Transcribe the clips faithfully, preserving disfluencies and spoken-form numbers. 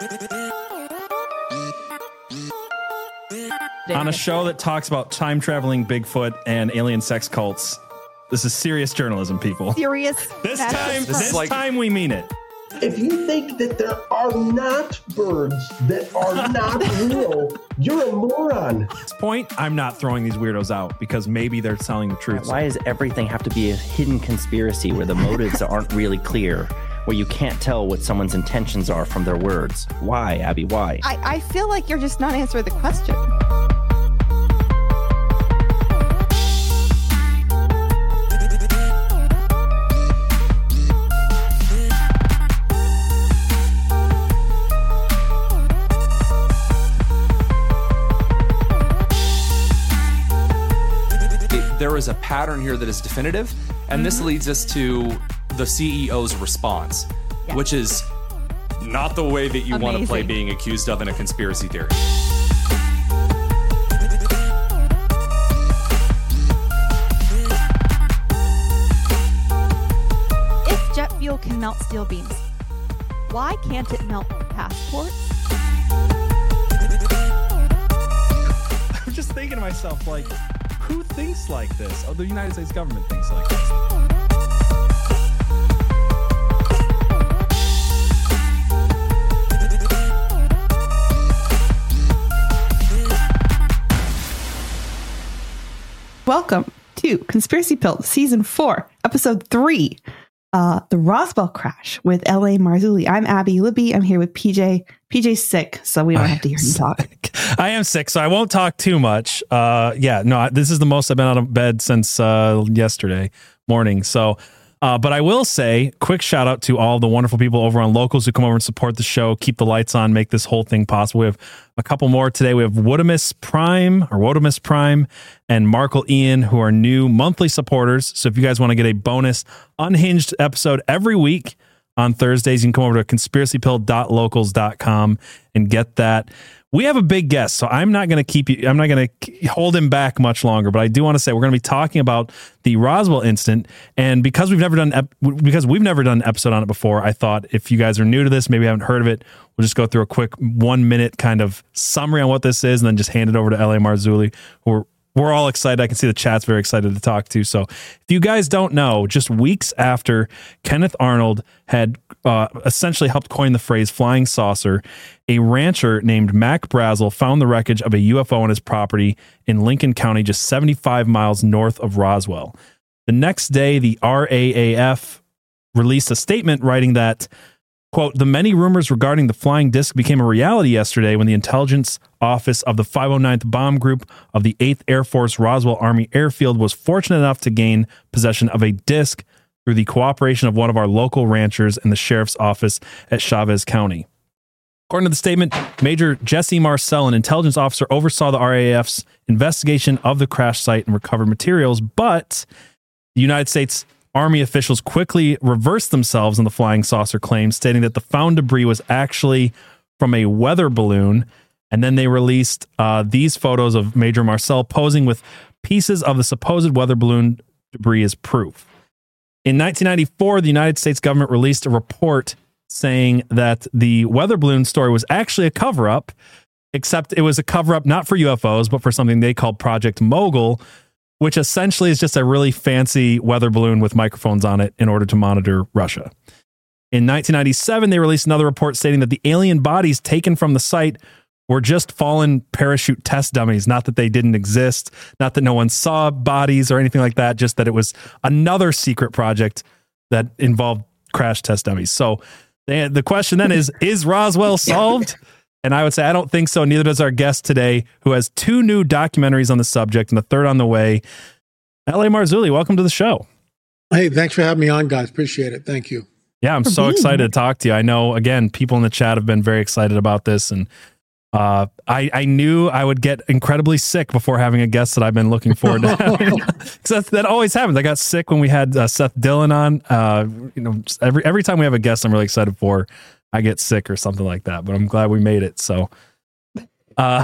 On a show that talks about time-traveling Bigfoot and alien sex cults, this is serious journalism, people. Serious. This time, this, this like, time we mean it. If you think that there are not birds that are not real, you're a moron. At this point, I'm not throwing these weirdos out because maybe they're telling the truth. Why does everything have to be a hidden conspiracy where the motives aren't really clear, where you can't tell what someone's intentions are from their words? Why, Abby? Why? I, I feel like you're just not answering the question. There is a pattern here that is definitive, and mm-hmm. this leads us to the C E O's response, yes. which is not the way that you Amazing. want to play being accused of in a conspiracy theory. If jet fuel can melt steel beams, why can't it melt passports? I'm just thinking to myself, like, who thinks like this? Oh, the United States government thinks like this. Welcome to Conspiracy Pilled, Season four, Episode three, uh, The Roswell Crash with L A Marzulli. I'm Abby Libby. I'm here with P J. P J's sick, so we don't I have to hear him talk. I am sick, so I won't talk too much. Uh, yeah, no, this is the most I've been out of bed since uh, yesterday morning. So, uh, but I will say, quick shout out to all the wonderful people over on Locals who come over and support the show, keep the lights on, make this whole thing possible. We have a couple more today. We have Wodamus Prime or Wodamus Prime and Markle Ian, who are new monthly supporters. So if you guys want to get a bonus unhinged episode every week on Thursdays, you can come over to conspiracy pill dot locals dot com and get that. We have a big guest, so I'm not going to keep you, I'm not going to hold him back much longer, but I do want to say we're going to be talking about the Roswell incident. And because we've never done, ep- because we've never done an episode on it before, I thought if you guys are new to this, maybe haven't heard of it, we'll just go through a quick one minute kind of summary on what this is and then just hand it over to L A Marzulli, who we're, we're all excited. I can see the chat's very excited to talk to. So if you guys don't know, just weeks after Kenneth Arnold had uh, essentially helped coin the phrase flying saucer, a rancher named Mac Brazel found the wreckage of a U F O on his property in Lincoln County, just seventy-five miles north of Roswell. The next day, the R A A F released a statement writing that, quote, the many rumors regarding the flying disc became a reality yesterday when the intelligence office of the five oh ninth Bomb Group of the eighth Air Force Roswell Army Airfield was fortunate enough to gain possession of a disc through the cooperation of one of our local ranchers and the sheriff's office at Chavez County. According to the statement, Major Jesse Marcel, an intelligence officer, oversaw the R A A F's investigation of the crash site and recovered materials, but the United States Army officials quickly reversed themselves on the flying saucer claim, stating that the found debris was actually from a weather balloon. And then they released uh, these photos of Major Marcel posing with pieces of the supposed weather balloon debris as proof. In nineteen ninety-four, the United States government released a report saying that the weather balloon story was actually a cover-up, except it was a cover-up not for U F Os, but for something they called Project Mogul, which essentially is just a really fancy weather balloon with microphones on it in order to monitor Russia. In nineteen ninety-seven, they released another report stating that the alien bodies taken from the site were just fallen parachute test dummies. Not that they didn't exist, not that no one saw bodies or anything like that, just that it was another secret project that involved crash test dummies. So the, the question then is, is Roswell solved? And I would say, I don't think so. Neither does our guest today, who has two new documentaries on the subject and a third on the way. L A Marzulli, welcome to the show. Hey, thanks for having me on, guys. Appreciate it. Thank you. Yeah, I'm For so being excited here. to talk to you. I know, again, people in the chat have been very excited about this. And uh, I, I knew I would get incredibly sick before having a guest that I've been looking forward to having. Because that always happens. I got sick when we had uh, Seth Dillon on. Uh, you know, every every time we have a guest I'm really excited for, I get sick or something like that. But I'm glad we made it. So, uh,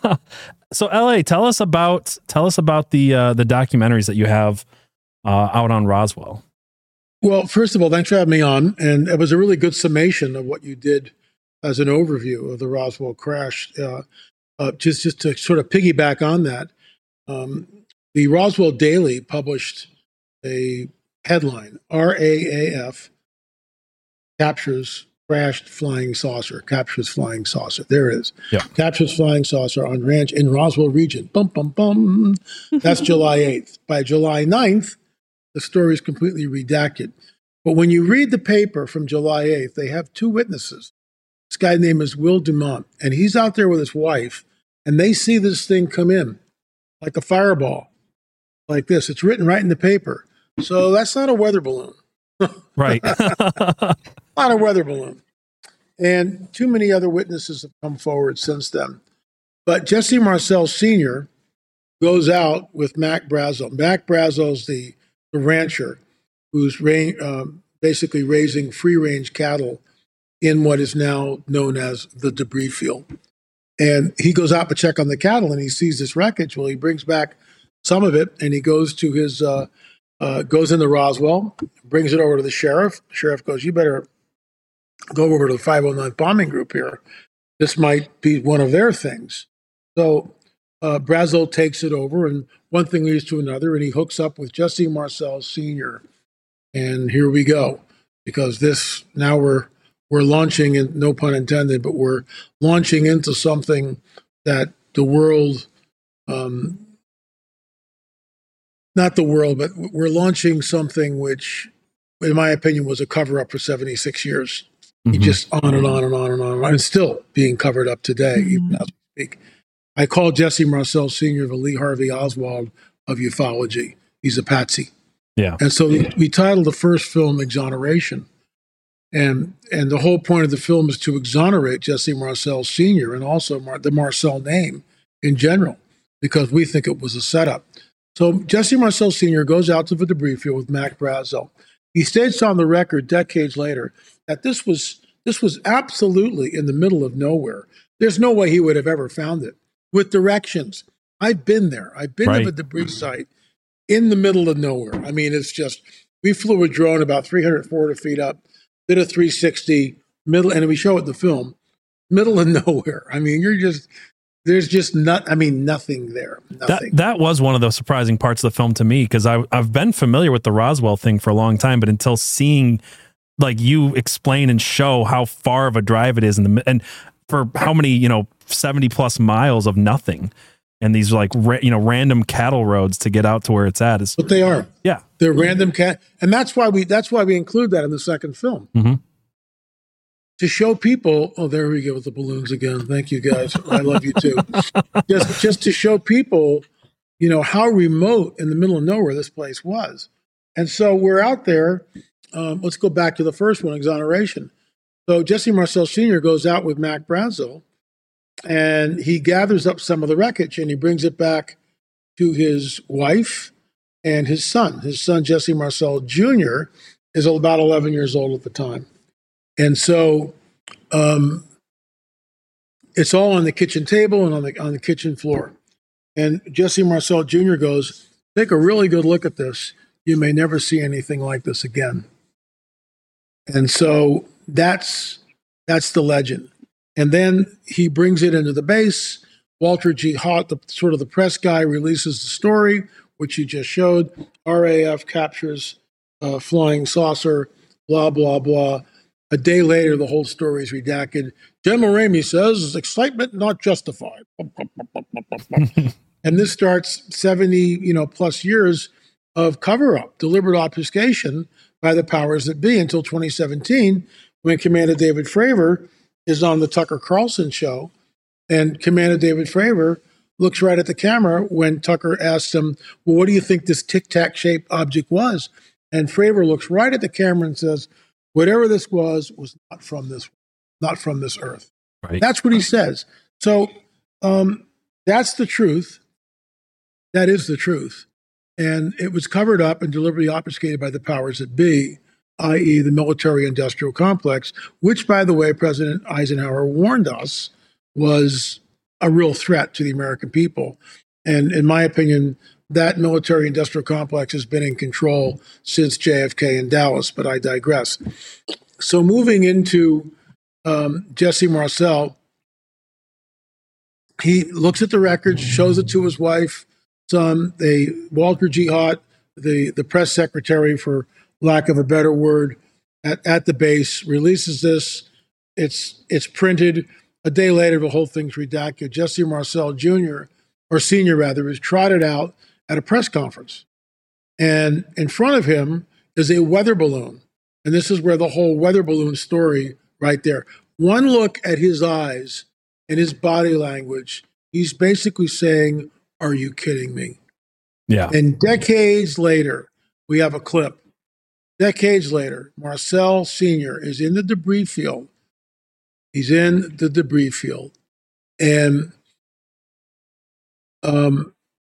so L A, tell us about tell us about the uh, the documentaries that you have uh, out on Roswell. Well, first of all, thanks for having me on. And it was a really good summation of what you did as an overview of the Roswell crash. Uh, uh, just, just to sort of piggyback on that, um, the Roswell Daily published a headline, R A A F captures crashed flying saucer, captures flying saucer. There it is. Yeah. Captures flying saucer on ranch in Roswell region. Bum, bum, bum. That's July eighth. By July ninth, the story is completely redacted. But when you read the paper from July eighth, they have two witnesses. This guy name is Will Dumont, and he's out there with his wife, and they see this thing come in like a fireball, like this. It's written right in the paper. So that's not a weather balloon. Right. Not a weather balloon. And too many other witnesses have come forward since then. But Jesse Marcel Senior goes out with Mac Brazel. Mac Brazel's the, the rancher who's ra- um, basically raising free-range cattle in what is now known as the debris field. And he goes out to check on the cattle, and he sees this wreckage. Well, he brings back some of it, and he goes to his uh, uh, goes into Roswell, brings it over to the sheriff. The sheriff goes, "You better go over to the five oh nine bombing group here. This might be one of their things." So uh, Brazel takes it over, and one thing leads to another, and he hooks up with Jesse Marcel Senior And here we go, because this now we're we're launching, in, no pun intended, but we're launching into something that the world, um, not the world, but we're launching something which, in my opinion, was a cover-up for seventy-six years. Mm-hmm. Just on and on and on and on and on, and still being covered up today, mm-hmm. even as we speak. I call Jesse Marcel Senior the Lee Harvey Oswald of ufology. He's a patsy. Yeah. And so we, we titled the first film Exoneration. And and the whole point of the film is to exonerate Jesse Marcel Senior and also Mar- the Marcel name in general, because we think it was a setup. So Jesse Marcel Senior goes out to the debris field with Mac Brazel. He states on the record decades later that this was this was absolutely in the middle of nowhere. There's no way he would have ever found it with directions. I've been there. I've been right. to the debris site in the middle of nowhere. I mean, it's just, we flew a drone about three hundred, four hundred feet up, did a three sixty, middle, and we show it in the film, middle of nowhere. I mean, you're just, there's just not, I mean, nothing there. Nothing. That, that was one of the surprising parts of the film to me, because I've been familiar with the Roswell thing for a long time, but until seeing like you explain and show how far of a drive it is in the, and for how many, you know, seventy plus miles of nothing. And these like, ra- you know, random cattle roads to get out to where it's at. Is, but they are. Yeah. They're random cat. And that's why we, that's why we include that in the second film. Mm-hmm. To show people, oh, there we go with the balloons again. Thank you guys. I love you too. just, just to show people, you know, how remote in the middle of nowhere this place was. And so we're out there. Um, let's go back to the first one, Exoneration. So Jesse Marcel Senior goes out with Mac Brazel, and he gathers up some of the wreckage, and he brings it back to his wife and his son. His son, Jesse Marcel Junior, is about eleven years old at the time. And so um, it's all on the kitchen table and on the on the kitchen floor. And Jesse Marcel Junior goes, "Take a really good look at this. You may never see anything like this again." And so that's that's the legend. And then he brings it into the base. Walter G. Haught, the sort of the press guy, releases the story, which you just showed. R A F captures uh, flying saucer, blah, blah, blah. A day later, the whole story is redacted. General Ramey says, excitement not justified. And this starts seventy, you know, plus years of cover-up, deliberate obfuscation by the powers that be until twenty seventeen, when Commander David Fravor is on the Tucker Carlson show, and Commander David Fravor looks right at the camera when Tucker asks him, well, what do you think this tic-tac shaped object was? And Fravor looks right at the camera and says, whatever this was, was not from this, not from this earth. Right. That's what he says. So um, that's the truth. That is the truth. And it was covered up and deliberately obfuscated by the powers that be, that is the military-industrial complex, which, by the way, President Eisenhower warned us was a real threat to the American people. And in my opinion, that military-industrial complex has been in control since J F K in Dallas, but I digress. So moving into um, Jesse Marcel, he looks at the records, shows it to his wife, son. They Walter G. Haught, the the press secretary, for lack of a better word, at, at the base, releases this. It's it's printed. A day later, the whole thing's redacted. Jesse Marcel Junior, or Senior rather, is trotted out at a press conference. And in front of him is a weather balloon. And this is where the whole weather balloon story right there. One look at his eyes and his body language, he's basically saying, "Are you kidding me?" Yeah. And decades later, we have a clip. Decades later, Marcel Senior is in the debris field. He's in the debris field. And um,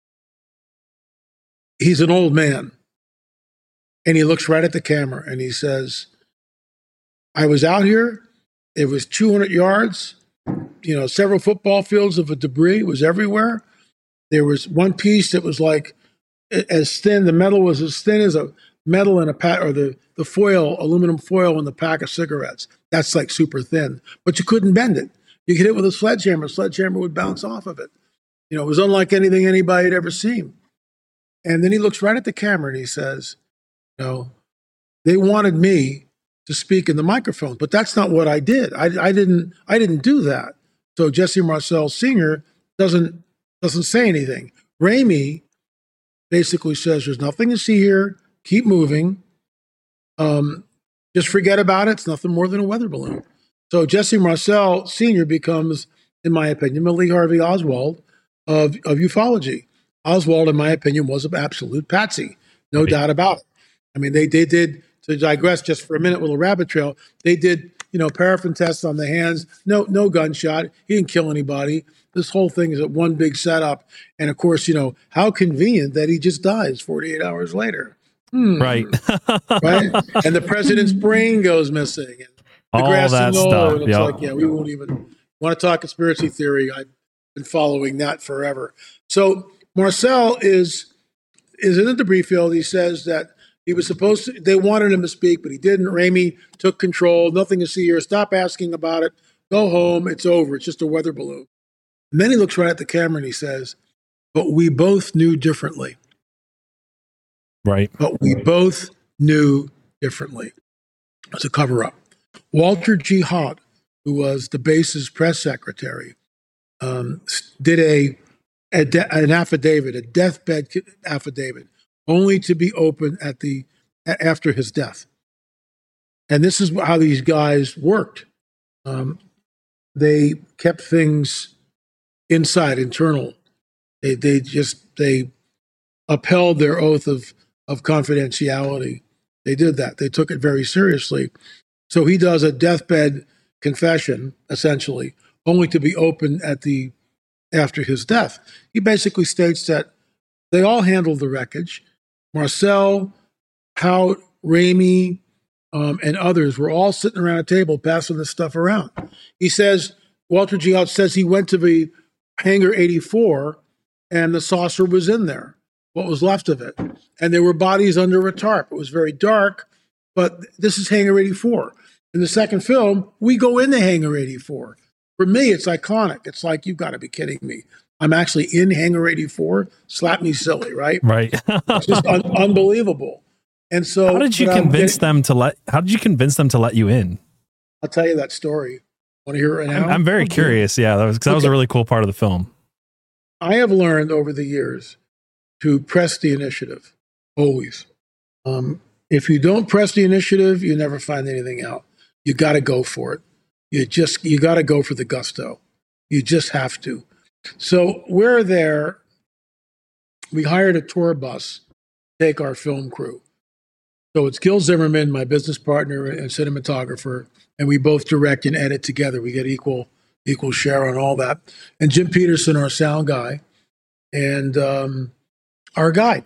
he's an old man. And he looks right at the camera and he says, "I was out here. It was two hundred yards. You know, several football fields of debris. It was everywhere. There was one piece that was like as thin. The metal was as thin as a metal in a pack, or the, the foil, aluminum foil in the pack of cigarettes. That's like super thin. But you couldn't bend it. You could hit it with a sledgehammer. A sledgehammer would bounce off of it. You know, it was unlike anything anybody had ever seen." And then he looks right at the camera and he says, "You know, they wanted me to speak in the microphone, but that's not what I did. I, I didn't. I didn't do that." So Jesse Marcel Senior doesn't doesn't say anything. Raimi basically says, "There's nothing to see here. Keep moving. Um, just forget about it. It's nothing more than a weather balloon." So Jesse Marcel Senior becomes, in my opinion, the Lee Harvey Oswald of of ufology. Oswald, in my opinion, was an absolute patsy, no right. doubt about it. I mean, they they did, to digress just for a minute with a rabbit trail, they did, you know, paraffin tests on the hands. No, no gunshot. He didn't kill anybody. This whole thing is a one big setup. And of course, you know, how convenient that he just dies forty-eight hours later. Hmm. Right. Right. And the president's brain goes missing. And the all grass that is low, stuff. and it's Yep. like, yeah, we won't even want to talk conspiracy theory. I've been following that forever. So Marcel is is in the debris field. He says that he was supposed to, they wanted him to speak, but he didn't. Raimi took control. Nothing to see here. Stop asking about it. Go home. It's over. It's just a weather balloon. And then he looks right at the camera and he says, "But we both knew differently." Right. But we both knew differently. It's a cover up. Walter G. Haught, who was the base's press secretary, um, did a, a de- an affidavit, a deathbed affidavit, only to be opened at the after his death. And this is how these guys worked. Um, they kept things inside, internal. They they just they upheld their oath of of confidentiality. They did that. They took it very seriously. So he does a deathbed confession, essentially, only to be opened at the after his death. He basically states that they all handled the wreckage. Marcel, Haught, Raimi, um, and others were all sitting around a table passing this stuff around. He says, Walter G. Haught says he went to the Hangar eighty-four and the saucer was in there, what was left of it. And there were bodies under a tarp. It was very dark, but this is Hangar eighty-four. In the second film, we go into Hangar eighty-four. For me, it's iconic. It's like, you've got to be kidding me. I'm actually in Hangar eighty-four. Slap me silly, right? Right. It's just un- unbelievable. And so, how did you convince getting, them to let? How did you convince them to let you in? I'll tell you that story. Want to hear it right now? I'm, I'm very okay. curious. Yeah, that was because that okay. was a really cool part of the film. I have learned over the years to press the initiative, always. Um, if you don't press the initiative, you never find anything out. You got to go for it. You just you got to go for the gusto. You just have to. So we're there. We hired a tour bus to take our film crew. So it's Gil Zimmerman, my business partner and cinematographer, and we both direct and edit together. We get equal equal share on all that. And Jim Peterson, our sound guy, and um, our guide.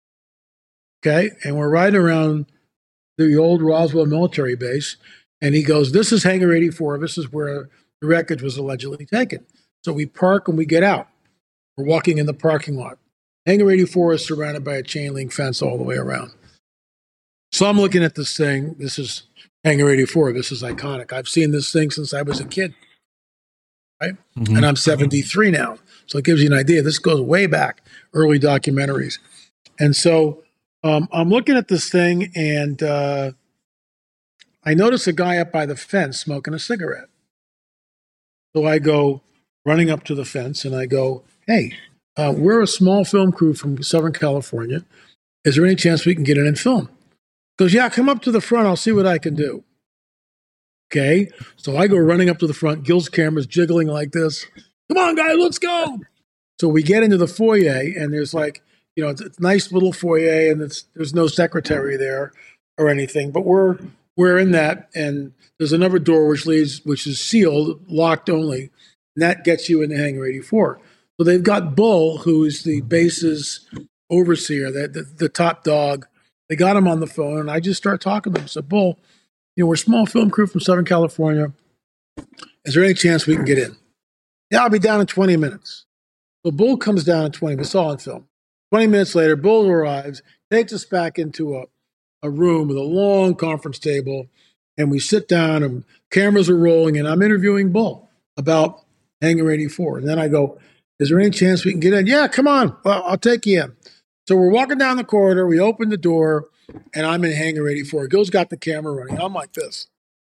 Okay, and we're riding around the old Roswell military base, and he goes, "This is Hangar eighty-four. This is where the wreckage was allegedly taken." So we park and we get out. We're walking in the parking lot. Hangar eighty-four is surrounded by a chain link fence all the way around. So I'm looking at this thing. This is Hangar eighty-four. This is iconic. I've seen this thing since I was a kid, right? Mhm. And I'm seventy-three now. So it gives you an idea. This goes way back, early documentaries. And so um, I'm looking at this thing, and uh, I notice a guy up by the fence smoking a cigarette. So I go running up to the fence, and I go, hey, uh, we're a small film crew from Southern California. Is there any chance we can get in and film? He goes, yeah, come up to the front. I'll see what I can do. Okay. So I go running up to the front. Gil's camera's jiggling like this. Come on, guys, let's go. So we get into the foyer, and there's like, you know, it's a nice little foyer, and it's, there's no secretary there or anything, but we're we're in that, and there's another door which leads, which is sealed, locked only, and that gets you into Hangar eighty-four. So they've got Bull, who is the base's overseer, the, the, the top dog. They got him on the phone, and I just start talking to him. I said, Bull, you know, we're a small film crew from Southern California. Is there any chance we can get in? Yeah, I'll be down in twenty minutes. So Bull comes down in twenty minutes. It's all on film. twenty minutes later, Bull arrives, takes us back into a, a room with a long conference table, and we sit down, and cameras are rolling, and I'm interviewing Bull about Hangar eighty-four. And then I go, is there any chance we can get in? Yeah, come on. Well, I'll take you in. So we're walking down the corridor. We open the door, and I'm in Hangar eighty-four. Gil's got the camera running. I'm like this.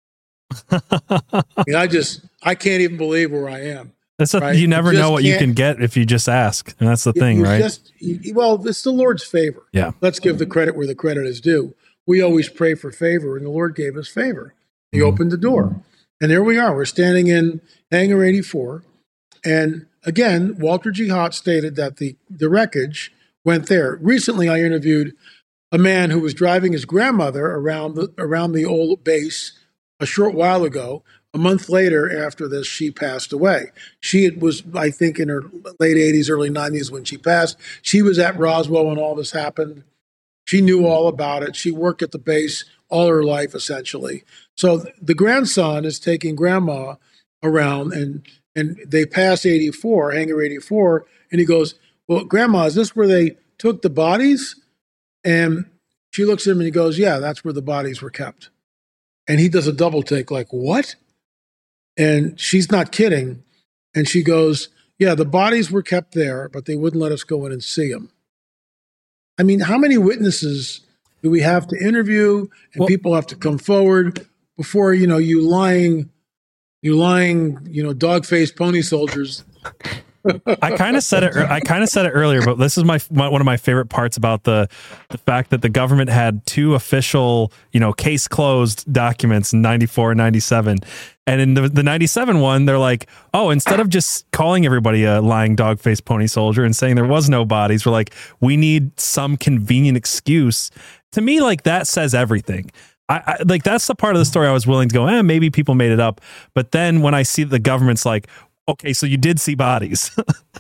I mean, I just, I can't even believe where I am. That's a, right? You never You know what you can't- can get if you just ask. And that's the You- thing, you right? Just, you, well, it's the Lord's favor. Yeah. Let's give the credit where the credit is due. We always pray for favor, and the Lord gave us favor. He Mhm. opened the door. And there we are. We're standing in Hangar eighty-four. And again, Walter G. Hott stated that the, the wreckage went there. Recently, I interviewed a man who was driving his grandmother around the, around the old base a short while ago. A month later, after this, she passed away. She was, I think, in her late eighties, early nineties when she passed. She was at Roswell when all this happened. She knew all about it. She worked at the base all her life, essentially. So the grandson is taking grandma around, and and they pass eighty-four, Hangar eighty-four, and he goes, well, Grandma, is this where they took the bodies? And she looks at him and he goes, yeah, that's where the bodies were kept. And he does a double take, like, what? And she's not kidding. And she goes, yeah, the bodies were kept there, but they wouldn't let us go in and see them. I mean, how many witnesses do we have to interview, and Well- people have to come forward before, you know, you lying, you lying, you know, dog-faced pony soldiers. I kind of said it. I kind of said it earlier, but this is my, my one of my favorite parts about the the fact that the government had two official, you know, case closed documents in ninety-four and ninety-seven, and in the the ninety-seven one, they're like, oh, instead of just calling everybody a lying dog-faced pony soldier and saying there was no bodies, we're like, we need some convenient excuse. To me, like that says everything. I, I like that's the part of the story I was willing to go, eh, maybe people made it up. But then when I see the government's like, okay, so you did see bodies,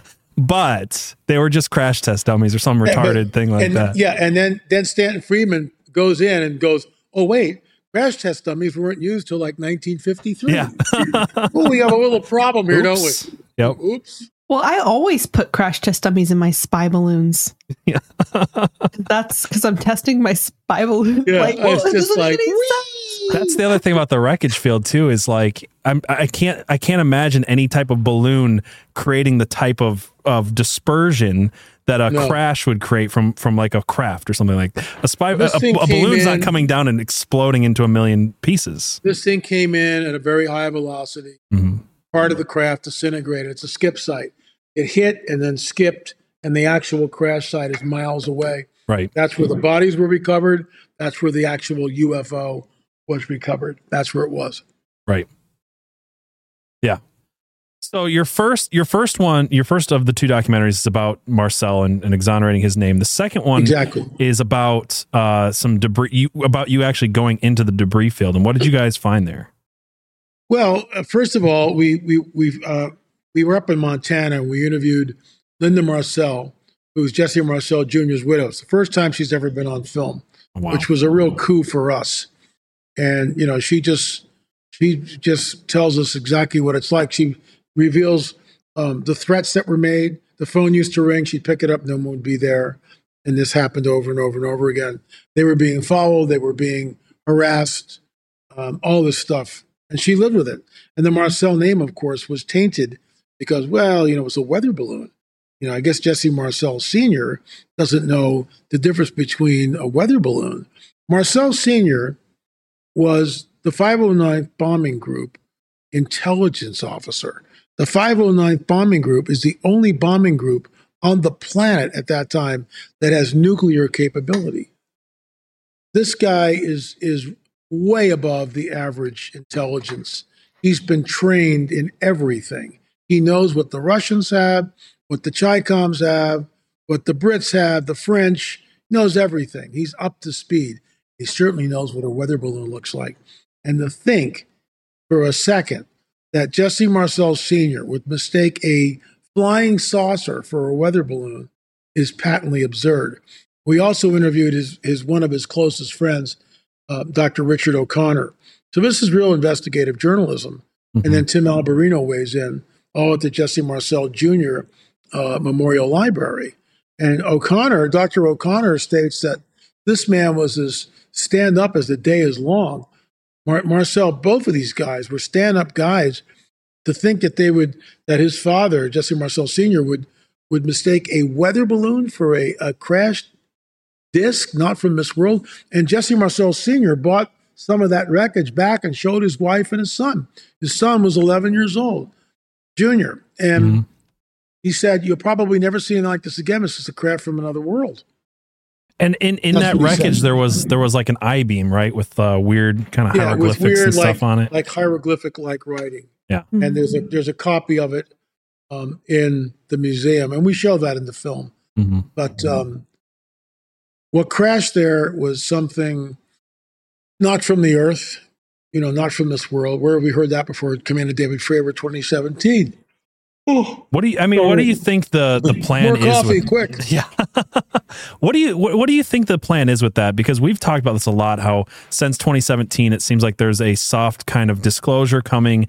but they were just crash test dummies or some retarded But- thing like and, that. Yeah, and then then Stanton Friedman goes in and goes, oh, wait, crash test dummies weren't used till like nineteen fifty-three. Yeah. Well, we have a little problem here, Oops. don't Yep. we? Oops. Well, I always put crash test dummies in my spy balloons. Yeah. That's because I'm testing my spy balloon. Yeah, like, it's well, it just doesn't like, make any sense. That's the other thing about the wreckage field too, is like, I'm, I can't, I can't imagine any type of balloon creating the type of, of dispersion that a No. crash would create from, from like a craft or something like that. A spy, a, This a thing came balloon's in- not coming down and exploding into a million pieces. This thing came in at a very high velocity. Mhm. Part of the craft disintegrated. It's a skip site. It hit and then skipped, and the actual crash site is miles away. Right. That's where the bodies were recovered. That's where the actual U F O was recovered. That's where it was. Right. Yeah. So your first, your first one, your first of the two documentaries is about Marcel and, and exonerating his name. The second one Exactly. is about uh, some debris, you, about you actually going into the debris field. And what did you guys find there? Well, uh, first of all, we we we uh, we were up in Montana. We interviewed Linda Marcel, who was Jesse Marcel Junior's widow. It's the first time she's ever been on film, Wow. which was a real coup for us. And you know, she just she just tells us exactly what it's like. She reveals um, the threats that were made. The phone used to ring. She'd pick it up. No one would be there. And this happened over and over and over again. They were being followed. They were being harassed. um, all this stuff. And she lived with it. And the Marcel name, of course, was tainted because, well, you know, it was a weather balloon. You know, I guess Jesse Marcel Senior doesn't know the difference between a weather balloon. Marcel Senior was the five oh ninth Bombing Group intelligence officer. The five oh ninth Bombing Group is the only bombing group on the planet at that time that has nuclear capability. This guy is is way above the average intelligence. He's been trained in everything. He knows what the Russians have, what the Chi-Coms have, what the Brits have, the French, knows everything. He's up to speed. He certainly knows what a weather balloon looks like. And to think for a second that Jesse Marcel Senior would mistake a flying saucer for a weather balloon is patently absurd. We also interviewed his, his one of his closest friends, uh, Doctor Richard O'Connor. So this is real investigative journalism. Mm-hmm. And then Tim Alberino weighs in, all at the Jesse Marcel Junior Uh, Memorial Library. And O'Connor, Doctor O'Connor states that this man was as stand up as the day is long. Mar- Marcel, both of these guys were stand up guys. To think that they would, that his father, Jesse Marcel Senior, would would mistake a weather balloon for a, a crashed disc, not from this world. And Jesse Marcel Senior bought some of that wreckage back and showed his wife and his son. His son was eleven years old, Junior. And mm-hmm. he said, you'll probably never see anything like this again. It's just a craft from another world. And in, in that wreckage, there was there was like an I-beam, right, with uh, weird kind of yeah, hieroglyphics weird, and stuff like, on it. like hieroglyphic-like writing. Yeah. Mm-hmm. And there's a there's a copy of it um, in the museum, and we show that in the film. Mm-hmm. But um, what crashed there was something not from the earth, you know, not from this world. Where have we heard that before? Commander David Fravor, twenty seventeen. Oh. What do you? I mean, what do you think the, the plan More is? coffee, with, quick. Yeah. what do you what, what do you think the plan is with that? Because we've talked about this a lot. How since twenty seventeen, it seems like there's a soft kind of disclosure coming,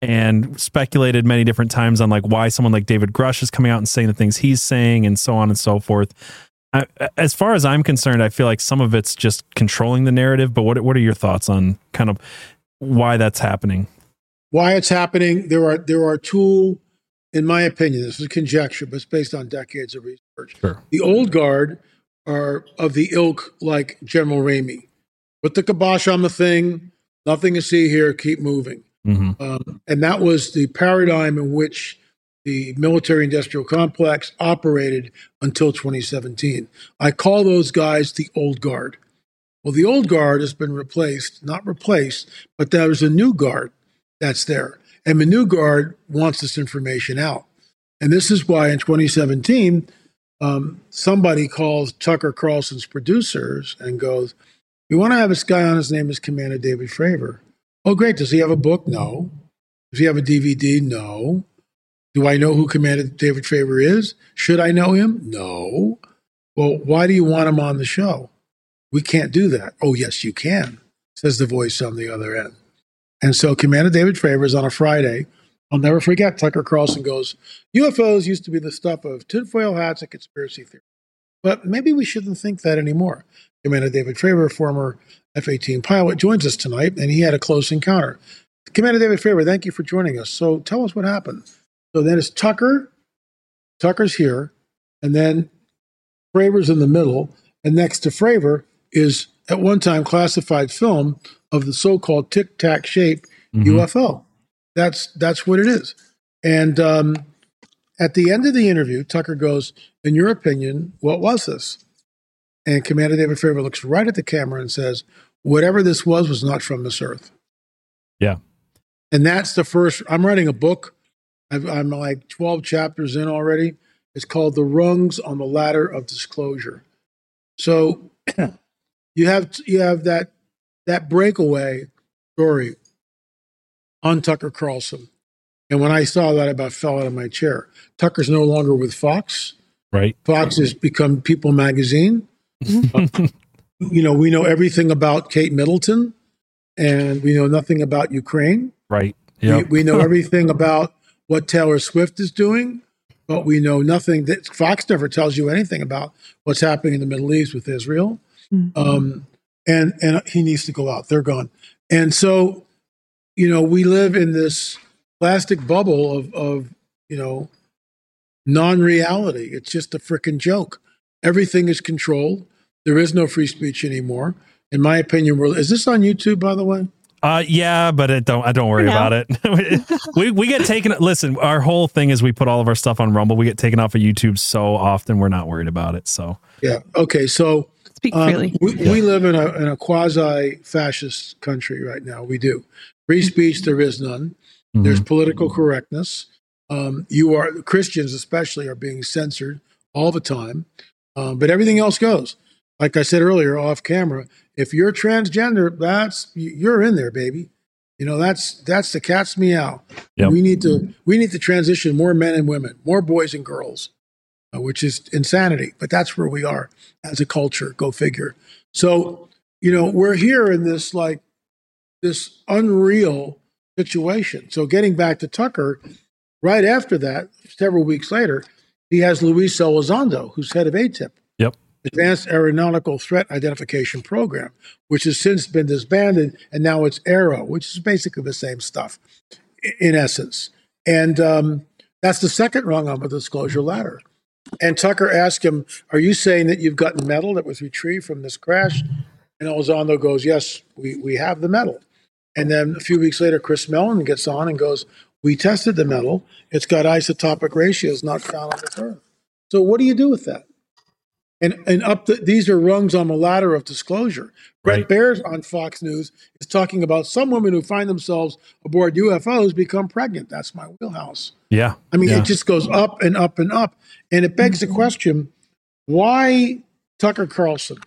and speculated many different times on like why someone like David Grush is coming out and saying the things he's saying, and so on and so forth. I, as far as I'm concerned, I feel like some of it's just controlling the narrative. But what what are your thoughts on kind of why that's happening? Why it's happening? There are there are two. In my opinion, this is conjecture, but it's based on decades of research. Sure. The old guard are of the ilk like General Ramey. Put the kibosh on the thing, nothing to see here, keep moving. Mm-hmm. Um, and that was the paradigm in which the military-industrial complex operated until twenty seventeen. I call those guys the old guard. Well, the old guard has been replaced, not replaced, but there's a new guard that's there. And the new guard wants this information out. And this is why in twenty seventeen, um, somebody calls Tucker Carlson's producers and goes, we want to have this guy on, his name is Commander David Fravor. Oh, great. Does he have a book? No. Does he have a D V D? No. Do I know who Commander David Fravor is? Should I know him? No. Well, why do you want him on the show? We can't do that. Oh, yes, you can, says the voice on the other end. And so Commander David Fravor is on a Friday. I'll never forget, Tucker Carlson goes, U F Os used to be the stuff of tinfoil hats and conspiracy theory. But maybe we shouldn't think that anymore. Commander David Fravor, former F eighteen pilot, joins us tonight, and he had a close encounter. Commander David Fravor, thank you for joining us. So tell us what happened. So then it's Tucker. Tucker's here, and then Fravor's in the middle, and next to Fravor is, at one time, classified film of the so-called tic-tac shape mm-hmm. U F O. That's that's what it is. And um, at the end of the interview, Tucker goes, in your opinion, what was this? And Commander David Fravor looks right at the camera and says, whatever this was, was not from this earth. Yeah. And that's the first, I'm writing a book. I've, I'm like twelve chapters in already. It's called The Rungs on the Ladder of Disclosure. So you have you have that that breakaway story on Tucker Carlson. And when I saw that, I about fell out of my chair. Tucker's no longer with Fox. Right. Fox has become People Magazine. uh, you know, we know everything about Kate Middleton, and we know nothing about Ukraine. Right. Yep. We, we know everything about what Taylor Swift is doing, but we know nothing. That Fox never tells you anything about what's happening in the Middle East with Israel. Mm-hmm. Um, and and he needs to go out. They're gone. And so, you know, we live in this plastic bubble of, of you know, non-reality. It's just a frickin' joke. Everything is controlled. There is no free speech anymore. In my opinion, we're, is this on YouTube, by the way? Uh, yeah, but it don't, I don't worry about it. we, we get taken. Listen, our whole thing is we put all of our stuff on Rumble. We get taken off of YouTube so often. We're not worried about it. So, yeah. Okay. So speak um, freely. We, yeah. we live in a, in a quasi fascist country right now. We do. Free speech. There is none. Mm-hmm. There's political correctness. Um, you are Christians, especially, are being censored all the time. Um, but everything else goes. Like I said earlier, off camera, if you're transgender, that's you're in there, baby. You know, that's that's the cat's meow. Yep. We need to we need to transition more men and women, more boys and girls, uh, which is insanity. But that's where we are as a culture. Go figure. So, you know, we're here in this like this unreal situation. So, getting back to Tucker, right after that, several weeks later, he has Luis Elizondo, who's head of A T I P. Yep. Advanced Aeronautical Threat Identification Program, which has since been disbanded, and now it's AARO, which is basically the same stuff in essence. And um, that's the second rung on the disclosure ladder. And Tucker asked him, are you saying that you've gotten metal that was retrieved from this crash? And Elizondo goes, yes, we, we have the metal. And then a few weeks later, Chris Mellon gets on and goes, we tested the metal. It's got isotopic ratios not found on the Earth. So what do you do with that? And and up the, these are rungs on the ladder of disclosure. Brett Right. Baer on Fox News is talking about some women who find themselves aboard U F Os become pregnant. That's my wheelhouse. Yeah. I mean, yeah. it just goes up and up and up. And it begs the question, why Tucker Carlson?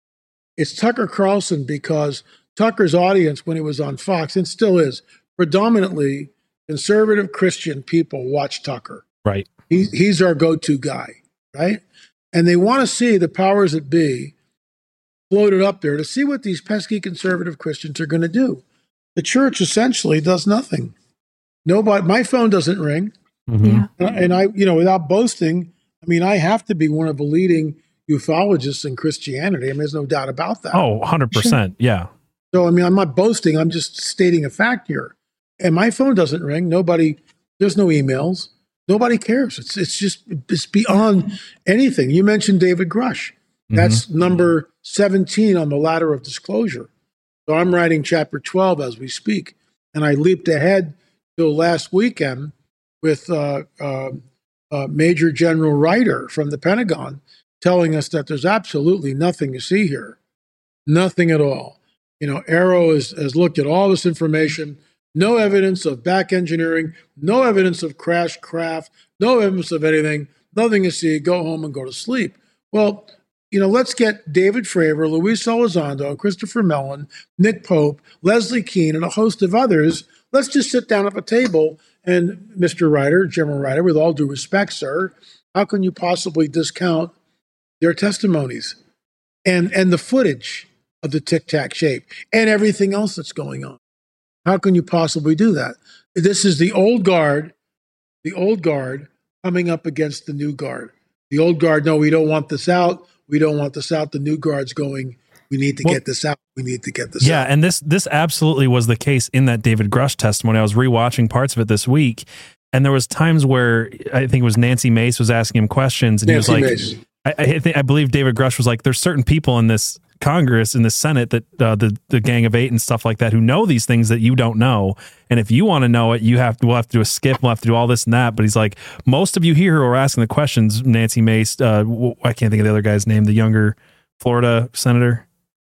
It's Tucker Carlson because Tucker's audience when he was on Fox, and still is, predominantly conservative Christian people watch Tucker. Right. He, he's our go-to guy, right? And they want to see the powers that be floated up there to see what these pesky conservative Christians are going to do. The church essentially does nothing. Nobody, my phone doesn't ring. Mm-hmm. Yeah. And I, you know, without boasting, I mean, I have to be one of the leading ufologists in Christianity. I mean, there's no doubt about that. Oh, one hundred percent. Sure. Yeah. So, I mean, I'm not boasting. I'm just stating a fact here. And my phone doesn't ring. Nobody, there's no emails. Nobody cares. It's it's just it's beyond anything. You mentioned David Grush. That's mm-hmm. number seventeen on the ladder of disclosure. So I'm writing chapter twelve as we speak. And I leaped ahead till last weekend with uh, uh, uh, Major General Ryder from the Pentagon telling us that there's absolutely nothing to see here. Nothing at all. You know, AARO has, has looked at all this information. No evidence of back engineering, no evidence of crash craft, no evidence of anything, nothing to see, go home and go to sleep. Well, you know, let's get David Fravor, Luis Elizondo, Christopher Mellon, Nick Pope, Leslie Kean, and a host of others. Let's just sit down at the table and, Mister Ryder, General Ryder, with all due respect, sir, how can you possibly discount their testimonies and, and the footage of the tic-tac shape and everything else that's going on? How can you possibly do that? This is the old guard, the old guard coming up against the new guard. The old guard, no, we don't want this out. We don't want this out. The new guard's going, we need to well, get this out. We need to get this yeah, out. Yeah, and this this absolutely was the case in that David Grush testimony. I was rewatching parts of it this week, and there was times where I think it was Nancy Mace was asking him questions, and Nancy he was Mace. like, I, I, think, I believe David Grush was like, there's certain people in this Congress, in the Senate, that uh, the the Gang of Eight and stuff like that, who know these things that you don't know, and if you want to know it, you have to, we'll have to do a skip, we'll have to do all this and that. But he's like, most of you here who are asking the questions, Nancy Mace, uh, I can't think of the other guy's name, the younger Florida senator,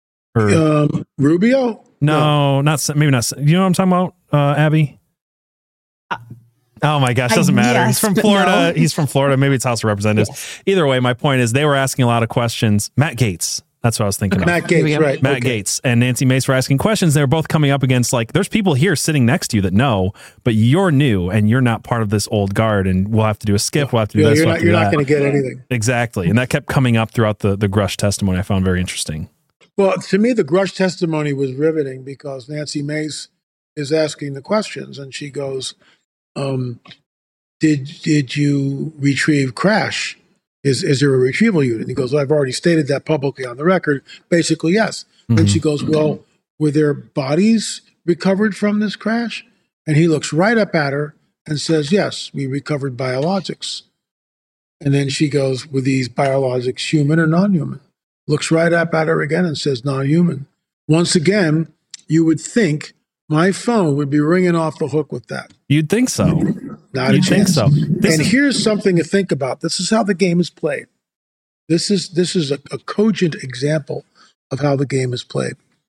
or um, Rubio. No, no, not maybe not. You know what I'm talking about, uh, Abby? Oh my gosh, doesn't I, matter. yes, He's from Florida. No. He's from Florida. Maybe it's House of Representatives. Yes. Either way, my point is they were asking a lot of questions. Matt Gaetz. That's what I was thinking okay. of. Matt Gaetz, right. Matt okay. Gaetz and Nancy Mace were asking questions. They were both coming up against, like, there's people here sitting next to you that know, but you're new and you're not part of this old guard, and we'll have to do a skip. We'll have to do yeah, this. You're we'll not, have to you're do not going to get anything. Exactly. And that kept coming up throughout the, the Grush testimony. I found very interesting. Well, to me, the Grush testimony was riveting because Nancy Mace is asking the questions, and she goes, um, did did you retrieve crash? Is is there a retrieval unit? And he goes, well, I've already stated that publicly on the record. Basically, yes. Mm-hmm. Then she goes, well, were their bodies recovered from this crash? And he looks right up at her and says, yes, we recovered biologics. And then she goes, were these biologics human or non-human? Looks right up at her again and says, non-human. Once again, you would think my phone would be ringing off the hook with that. You'd think so. Not You'd a think chance. so. This And is- here's something to think about. This is how the game is played. This is this is a, a cogent example of how the game is played.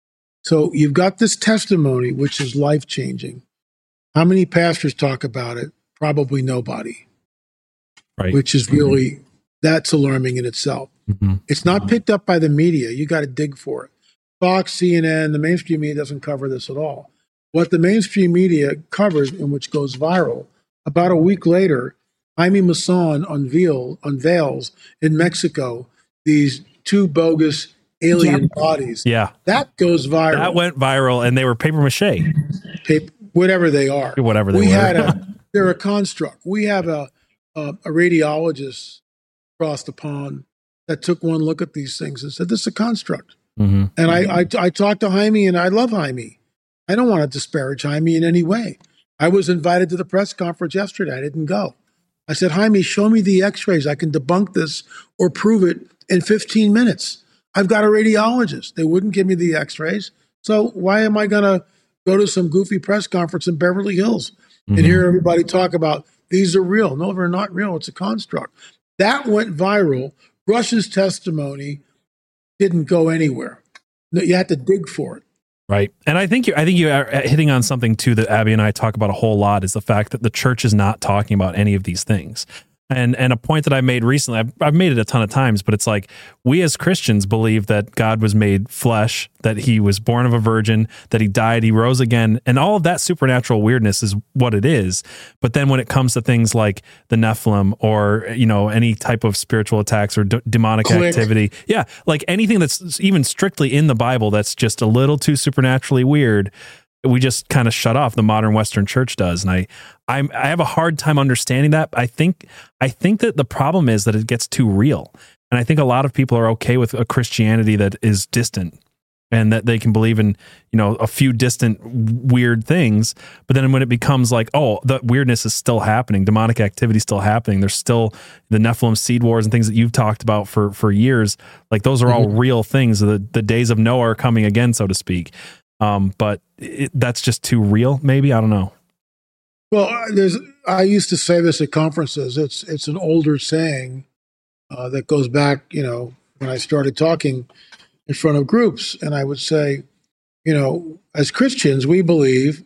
So you've got this testimony, which is life-changing. How many pastors talk about it? Probably nobody. Right. Which is really, that's alarming in itself. Mhm. It's not picked up by the media. You got to dig for it. Fox, C N N, the mainstream media doesn't cover this at all. What the mainstream media covers, and which goes viral, about a week later, Jaime Maussan unveil, unveils in Mexico these two bogus alien Yep. bodies. Yeah. That goes viral. That went viral, and they were paper mache, Paper, whatever they are. whatever they we were. had a, they're a construct. We have a, a, a radiologist across the pond that took one look at these things and said, this is a construct. Mhm. And I, I, I talked to Jaime, and I love Jaime. I don't want to disparage Jaime in any way. I was invited to the press conference yesterday. I didn't go. I said, Jaime, show me the x-rays. I can debunk this or prove it in fifteen minutes. I've got a radiologist. They wouldn't give me the x-rays. So why am I going to go to some goofy press conference in Beverly Hills and Mhm. hear everybody talk about these are real? No, they're not real. It's a construct. That went viral. Rush's testimony didn't go anywhere. No, you had to dig for it. Right. And I think you I think you are hitting on something too that Abby and I talk about a whole lot, is the fact that the church is not talking about any of these things. And and a point that I made recently, I've, I've made it a ton of times, but it's like, we as Christians believe that God was made flesh, that he was born of a virgin, that he died, he rose again, and all of that supernatural weirdness is what it is. But then when it comes to things like the Nephilim, or, you know, any type of spiritual attacks or d- demonic Click. activity, yeah, like anything that's even strictly in the Bible that's just a little too supernaturally weird, we just kind of shut off. The modern Western church does. And I, I'm, I have a hard time understanding that. I think, I think that the problem is that it gets too real. And I think a lot of people are okay with a Christianity that is distant, and that they can believe in, you know, a few distant weird things. But then when it becomes like, oh, the weirdness is still happening, demonic activity is still happening, there's still the Nephilim seed wars and things that you've talked about for, for years. Like, those are all real things. The, the days of Noah are coming again, so to speak. Um, but it, that's just too real, maybe. I don't know. Well, there's. I used to say this at conferences. It's it's an older saying uh, that goes back, you know, when I started talking in front of groups, and I would say, you know, as Christians, we believe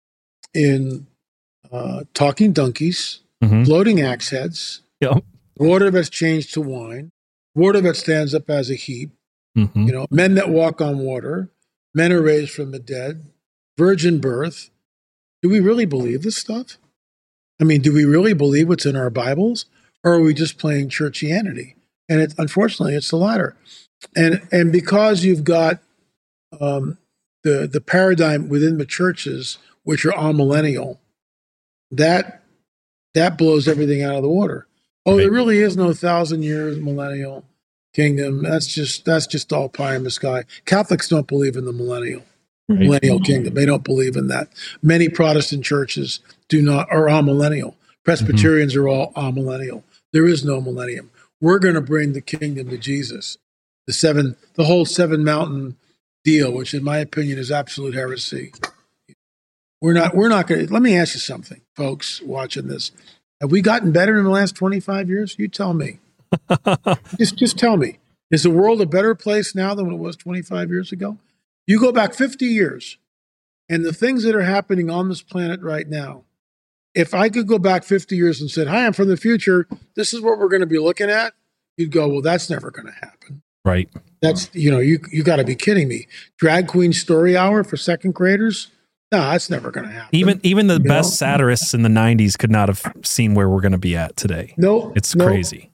in uh, talking donkeys, Mhm. floating axe heads, Yep. water that's changed to wine, water that stands up as a heap, Mhm. you know, men that walk on water, men are raised from the dead, virgin birth. Do we really believe this stuff? I mean, do we really believe what's in our Bibles, or are we just playing churchianity? And it, unfortunately, it's the latter. And and because you've got um, the the paradigm within the churches, which are amillennial, that that blows everything out of the water. Oh, there really is no thousand years millennial kingdom. That's just that's just all pie in the sky. Catholics don't believe in the millennial millennial kingdom. They don't believe in that. Many Protestant churches do not, are amillennial. Presbyterians are all amillennial. There is no millennium. We're going to bring the kingdom to Jesus. The seven, the whole seven mountain deal, which in my opinion is absolute heresy. We're not, we're not going to, let me ask you something, folks watching this. Have we gotten better in the last twenty-five years? You tell me. just, just tell me. Is the world a better place now than it was twenty-five years ago? You go back fifty years, and the things that are happening on this planet right now, if I could go back fifty years and said, hi, I'm from the future, this is what we're going to be looking at, you'd go, well, that's never going to happen. Right. That's, you know, you you got to be kidding me. Drag queen story hour for second graders? No, that's never going to happen. Even even the You best know? satirists in the nineties could not have seen where we're going to be at today. No, It's no. crazy.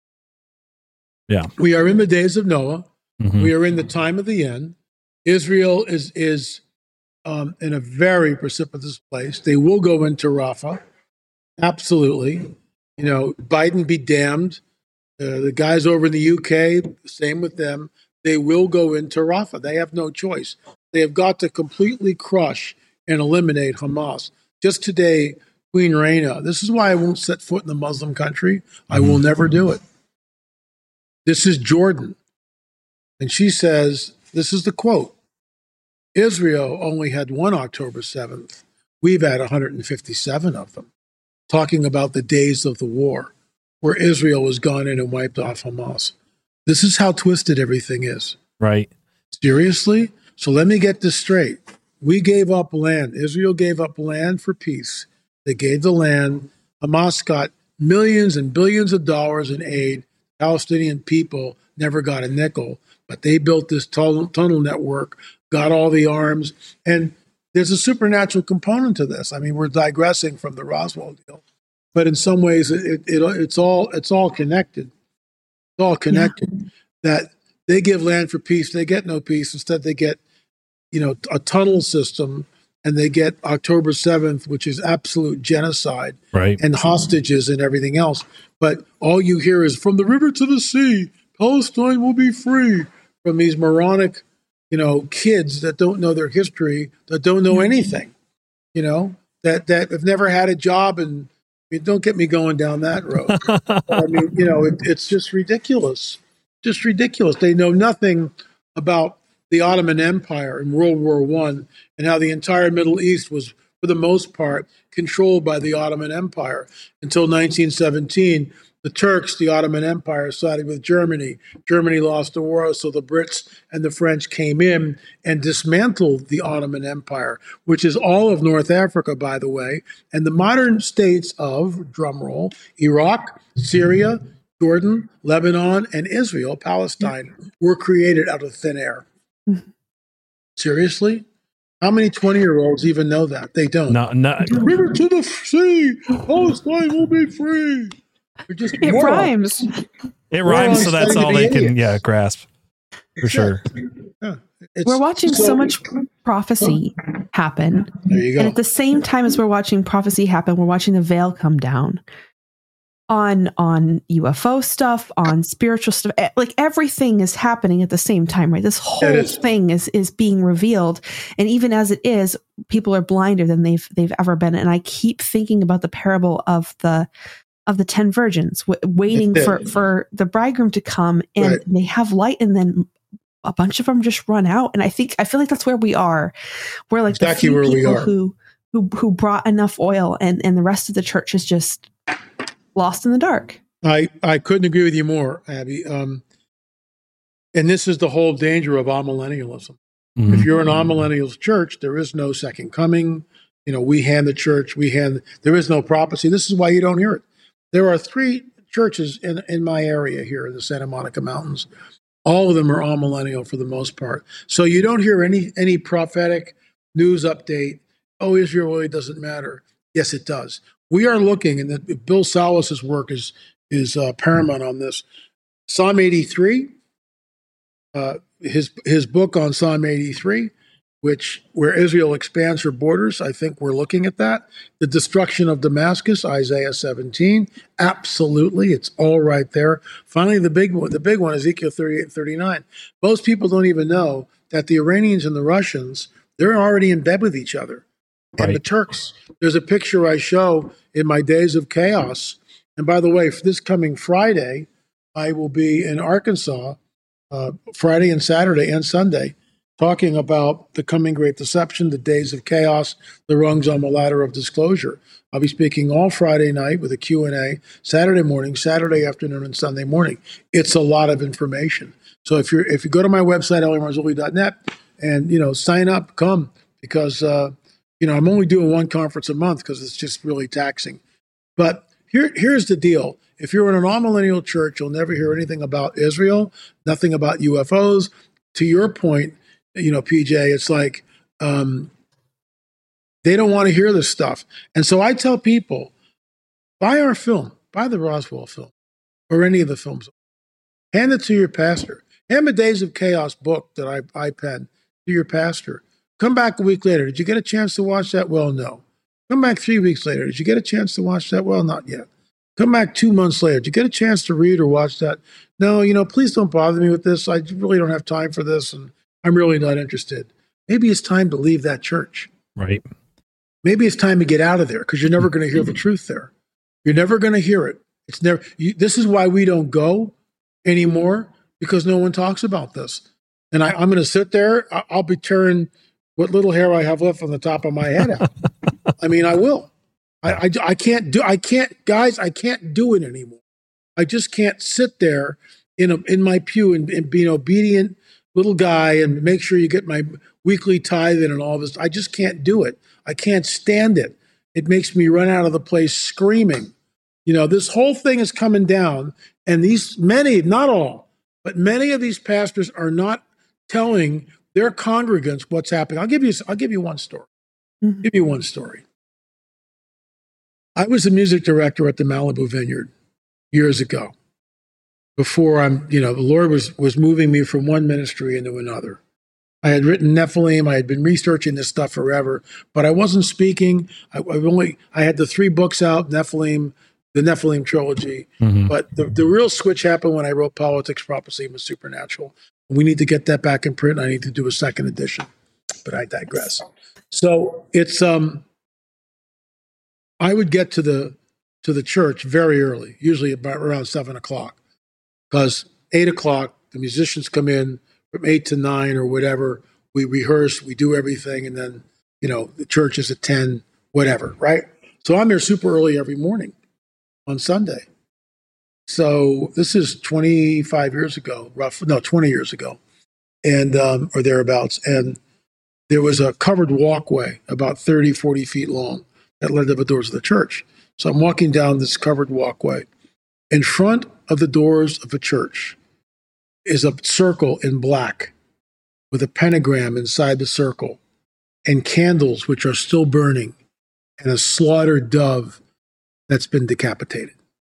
Yeah. We are in the days of Noah. Mhm. We are in the time of the end. Israel is is um, in a very precipitous place. They will go into Rafah. Absolutely. You know, Biden be damned. Uh, the guys over in the U K, same with them. They will go into Rafah. They have no choice. They have got to completely crush and eliminate Hamas. Just today, Queen Reina, this is why I won't set foot in the Muslim country. I will never do it. This is Jordan. And she says, this is the quote, Israel only had one October seventh. We've had one hundred fifty-seven of them, talking about the days of the war, where Israel was gone in and wiped off Hamas. This is how twisted everything is. Right. Seriously? So let me get this straight. We gave up land. Israel gave up land for peace. They gave the land. Hamas got millions and billions of dollars in aid. Palestinian people never got a nickel, but they built this tunnel, tunnel network, got all the arms. And there's a supernatural component to this. I mean, we're digressing from the Roswell deal, but in some ways, it, it, it's all it's all connected. It's all connected. Yeah. That they give land for peace, they get no peace. Instead, they get, you know, a tunnel system, and they get October seventh, which is absolute genocide, right, and hostages and everything else. But all you hear is, from the river to the sea, Palestine will be free, from these moronic, you know, kids that don't know their history, that don't know anything, you know, that, that have never had a job. And I mean, don't get me going down that road. I mean, you know, it, it's just ridiculous, just ridiculous. They know nothing about the Ottoman Empire in World War One and how the entire Middle East was, for the most part, controlled by the Ottoman Empire until nineteen seventeen. The Turks, the Ottoman Empire, sided with Germany. Germany lost the war, so the Brits and the French came in and dismantled the Ottoman Empire, which is all of North Africa, by the way, and the modern states of, drumroll, Iraq, Syria, Jordan, Lebanon, and Israel, Palestine, were created out of thin air. Mm-hmm. Seriously? How many twenty-year-olds even know that? They don't. No, no. River to the sea, Palestine will be free. Just it rhymes. It rhymes, so that's all they can, yeah, grasp. For sure. Yeah. We're watching so, so much prophecy happen. There you go. And at the same time as we're watching prophecy happen, we're watching the veil come down on on U F O stuff, on spiritual stuff. Like everything is happening at the same time, right? This whole is. thing is is being revealed. And even as it is, people are blinder than they've they've ever been. And I keep thinking about the parable of the of the ten virgins w- waiting for, for the bridegroom to come, and right. they have light, and then a bunch of them just run out. And I think, I feel like that's where we are. We're like exactly the few where people we are. who, who, who brought enough oil, and, and the rest of the church is just lost in the dark. I, I couldn't agree with you more, Abby. Um, and this is the whole danger of amillennialism. Mm-hmm. If you're an amillennials church, there is no second coming. You know, we hand the church, we hand, there is no prophecy. This is why you don't hear it. There are three churches in, in my area here in the Santa Monica Mountains. All of them are amillennial for the most part. So you don't hear any any prophetic news update. Oh, Israel really doesn't matter. Yes, it does. We are looking, and the, Bill Salas's work is is uh, paramount on this. Psalm eighty-three, uh, his his book on Psalm eighty-three, which where Israel expands her borders, I think we're looking at that. The destruction of Damascus, Isaiah seventeen, absolutely, it's all right there. Finally, the big one, the big one, Ezekiel thirty-eight and thirty-nine. Most people don't even know that the Iranians and the Russians, they're already in bed with each other. And right. the Turks, there's a picture I show in my Days of Chaos. And by the way, for this coming Friday, I will be in Arkansas, uh, Friday and Saturday and Sunday, talking about the coming great deception, the days of chaos, the rungs on the ladder of disclosure. I'll be speaking all Friday night with a Q and A, Saturday morning, Saturday afternoon, and Sunday morning. It's a lot of information. So if you're if you go to my website, L A Marzulli dot net, and you know sign up, come, because uh, you know I'm only doing one conference a month because it's just really taxing. But here here's the deal. If you're in an amillennial church, you'll never hear anything about Israel, nothing about U F Os. To your point, you know, P J, it's like um, they don't want to hear this stuff. And so I tell people, buy our film, buy the Roswell film, or any of the films. Hand it to your pastor. Hand the Days of Chaos book that I, I penned to your pastor. Come back a week later. Did you get a chance to watch that? Well, no. Come back three weeks later. Did you get a chance to watch that? Well, not yet. Come back two months later. Did you get a chance to read or watch that? No, you know, please don't bother me with this. I really don't have time for this, and I'm really not interested. maybe it's time to leave that church. Right. Maybe it's time to get out of there because you're never going to hear the truth there. You're never going to hear it. It's never. You, this is why we don't go anymore, because no one talks about this. And I, I'm going to sit there. I, I'll be tearing what little hair I have left on the top of my head out. I mean, I will. I, I, I can't do. I can't, guys. I can't do it anymore. I just can't sit there in a, in my pew and, and be an obedient little guy and make sure you get my weekly tithe in and all this. I just can't do it. I can't stand it. It makes me run out of the place screaming. You know, this whole thing is coming down, and these many, not all, but many of these pastors are not telling their congregants what's happening. I'll give you, I'll give you one story. Mm-hmm. Give you one story. I was the music director at the Malibu Vineyard years ago. Before I'm, you know, the Lord was was moving me from one ministry into another. I had written Nephilim. I had been researching this stuff forever, but I wasn't speaking. I, I've only I had the three books out, Nephilim, the Nephilim trilogy. Mm-hmm. But the, the real switch happened when I wrote Politics, Prophecy, and Supernatural. We need to get that back in print. I need to do a second edition, but I digress. So it's um, I would get to the to the church very early, usually about around seven o'clock, because eight o'clock the musicians come in. From eight to nine or whatever, we rehearse, we do everything, and then, you know, the church is at ten, whatever, right? So I'm there super early every morning on Sunday. So this is twenty-five years ago, rough, no, twenty years ago, and um, or thereabouts. And there was a covered walkway about thirty, forty feet long that led to the doors of the church. So I'm walking down this covered walkway. In front of the doors of a church is a circle in black with a pentagram inside the circle and candles which are still burning and a slaughtered dove that's been decapitated.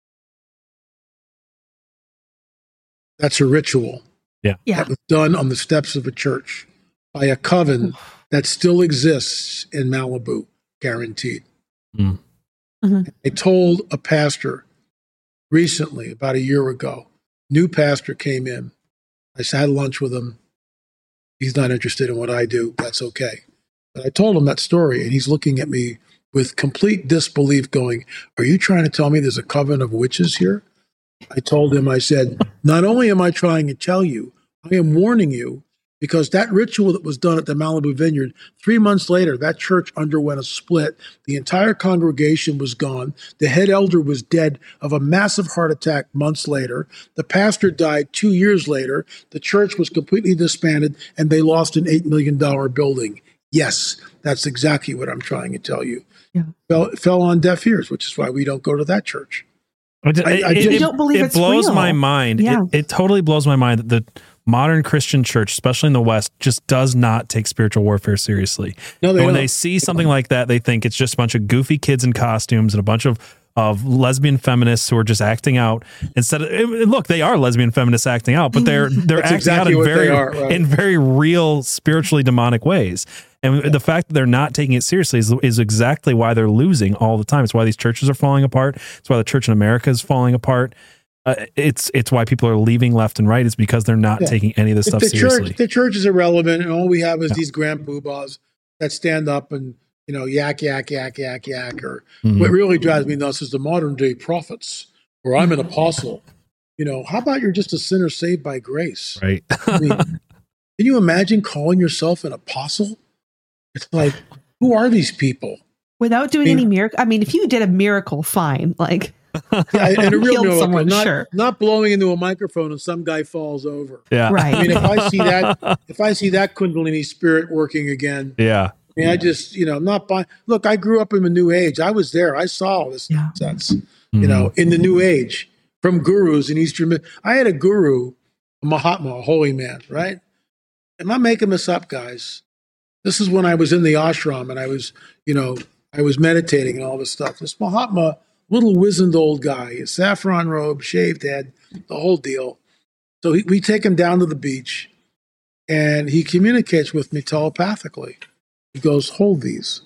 That's a ritual. Yeah. Yeah. That was done on the steps of a church by a coven that still exists in Malibu, guaranteed. Mm. Mm-hmm. I told a pastor recently, about a year ago, new pastor came in. I had lunch with him. He's not interested in what I do. That's okay. But I told him that story, and he's looking at me with complete disbelief going, are you trying to tell me there's a coven of witches here? I told him, I said, not only am I trying to tell you, I am warning you, because that ritual that was done at the Malibu Vineyard, three months later, that church underwent a split. The entire congregation was gone. The head elder was dead of a massive heart attack months later. The pastor died two years later. The church was completely disbanded, and they lost an eight million dollars building. Yes, that's exactly what I'm trying to tell you. Yeah. Fell, fell on deaf ears, which is why we don't go to that church. It, I, I it, just, you don't believe it it's blows real. my mind. Yeah. It, it totally blows my mind that the modern Christian church, especially in the West, just does not take spiritual warfare seriously. No, they when don't. They see something like that, they think it's just a bunch of goofy kids in costumes and a bunch of, of lesbian feminists who are just acting out. Instead of look, they are lesbian feminists acting out, but they're they're acting exactly out in very are, right. in very real, spiritually demonic ways. And yeah. the fact that they're not taking it seriously is, is exactly why they're losing all the time. It's why these churches are falling apart. It's why the church in America is falling apart. Uh, it's it's why people are leaving left and right. It's because they're not yeah. taking any of this if stuff the seriously. Church, the church is irrelevant, and all we have is yeah. these grand poobahs that stand up and, you know, yak, yak, yak, yak, yak. Or mm-hmm. what really drives me nuts is the modern day prophets, or I'm an apostle. You know, how about you're just a sinner saved by grace? Right. I mean, can you imagine calling yourself an apostle? It's like, who are these people? Without doing I mean, any miracle. I mean, if you did a miracle, fine. Like, yeah, and a real miracle, someone, not, sure. not blowing into a microphone and some guy falls over. Yeah, right. I mean, if I see that, if I see that Kundalini spirit working again, yeah. I mean, I just, you know, I'm not buying. Look, I grew up in the New Age. I was there. I saw all this yeah. nonsense. Mm-hmm. You know, in the New Age, from gurus in Eastern. I had a guru, a Mahatma, a holy man. Right? I'm not making this up, guys. This is when I was in the ashram and I was, you know, I was meditating and all this stuff. This Mahatma, little wizened old guy, a saffron robe, shaved head, the whole deal. So he, we take him down to the beach and he communicates with me telepathically. He goes, hold these.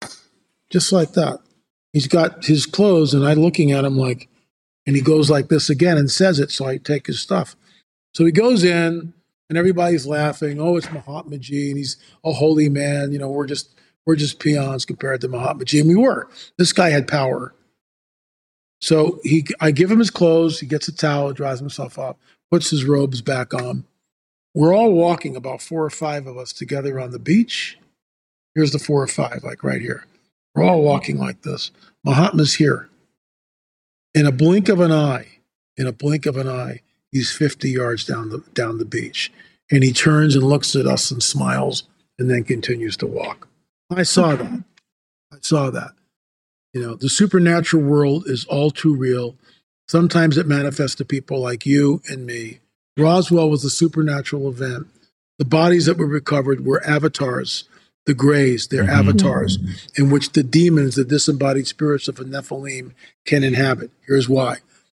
Just like that. He's got his clothes and I'm looking at him like, and he goes like this again and says it. So I take his stuff. So he goes in, and everybody's laughing. Oh, it's Mahatmaji, and he's a holy man. You know, we're just we're just peons compared to Mahatmaji, and we were. This guy had power. So he, I give him his clothes. He gets a towel, dries himself up, puts his robes back on. We're all walking, about four or five of us together on the beach. Here's the four or five, like right here. We're all walking like this. Mahatma's here. In a blink of an eye, in a blink of an eye, he's fifty yards down the down the beach. And he turns and looks at us and smiles and then continues to walk. I saw that. I saw that. You know, the supernatural world is all too real. Sometimes it manifests to people like you and me. Roswell was a supernatural event. The bodies that were recovered were avatars. The Greys, they're mm-hmm. avatars in which the demons, the disembodied spirits of the Nephilim can inhabit. Here's why.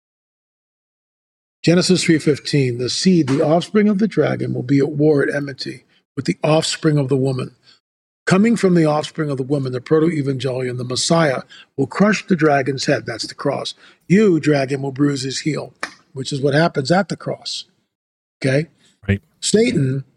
Genesis three fifteen, the seed, the offspring of the dragon, will be at war at enmity with the offspring of the woman. Coming from the offspring of the woman, the proto-evangelion, the Messiah, will crush the dragon's head. That's the cross. You, dragon, will bruise his heel, which is what happens at the cross. Okay? Right. Satan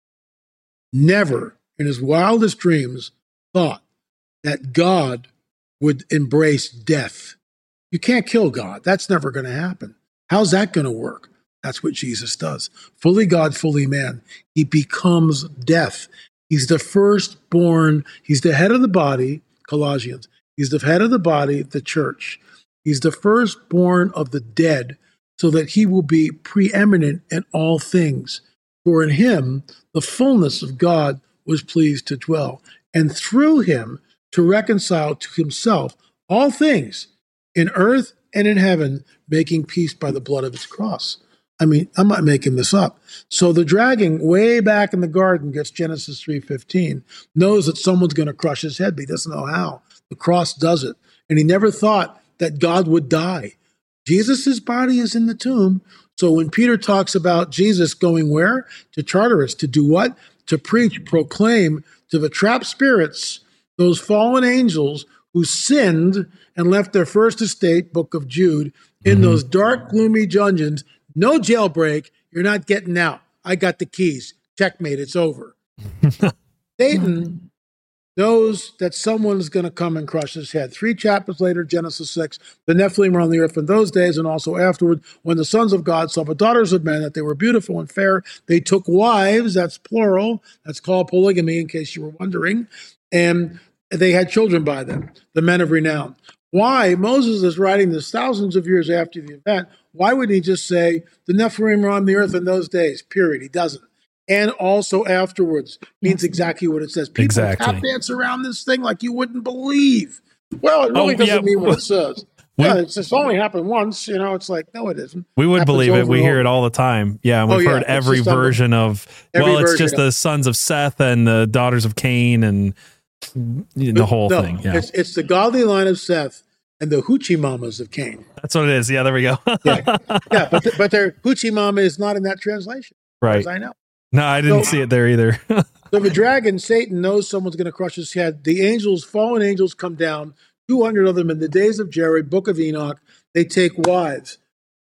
never, in his wildest dreams, thought that God would embrace death. You can't kill God. That's never going to happen. How's that going to work? That's what Jesus does. Fully God, fully man. He becomes death. He's the firstborn. He's the head of the body, Colossians. He's the head of the body, the church. He's the firstborn of the dead, so that he will be preeminent in all things. For in him, the fullness of God was pleased to dwell, and through him to reconcile to himself all things in earth and in heaven, making peace by the blood of his cross. I mean, I'm not making this up. So the dragon way back in the garden gets Genesis three fifteen, knows that someone's going to crush his head, but he doesn't know how. The cross does it. And he never thought that God would die. Jesus' body is in the tomb. So when Peter talks about Jesus going where? To Tartarus. To do what? To preach, proclaim to the trapped spirits, those fallen angels who sinned and left their first estate, Book of Jude, in mm-hmm. those dark, gloomy dungeons. No jailbreak. You're not getting out. I got the keys. Checkmate. It's over. Satan knows that someone is going to come and crush his head. Three chapters later, Genesis six, the Nephilim were on the earth in those days and also afterward, when the sons of God saw the daughters of men, that they were beautiful and fair. They took wives, that's plural, that's called polygamy in case you were wondering, and they had children by them, the men of renown. Why? Moses is writing this thousands of years after the event. Why would he just say, the Nephilim were on the earth in those days, period? He doesn't. And also afterwards means exactly what it says. People exactly. tap dance around this thing like you wouldn't believe. Well, it really oh, doesn't yeah. mean what it says. We, yeah, it's, it's only happened once. You know, it's like, no, it isn't. We would Happens believe it. We overall. hear it all the time. Yeah, and we've oh, yeah. heard every version of, every well, it's version just of, the sons of Seth and the daughters of Cain and the whole no, thing. Yeah. It's, it's the godly line of Seth and the hoochie mamas of Cain. That's what it is. Yeah, there we go. yeah, yeah, but, the, but their hoochie mama is not in that translation. Right. As I know. No, I didn't so, see it there either. So the dragon, Satan, knows someone's going to crush his head. The angels, fallen angels, come down. two hundred of them in the days of Jared, Book of Enoch. They take wives.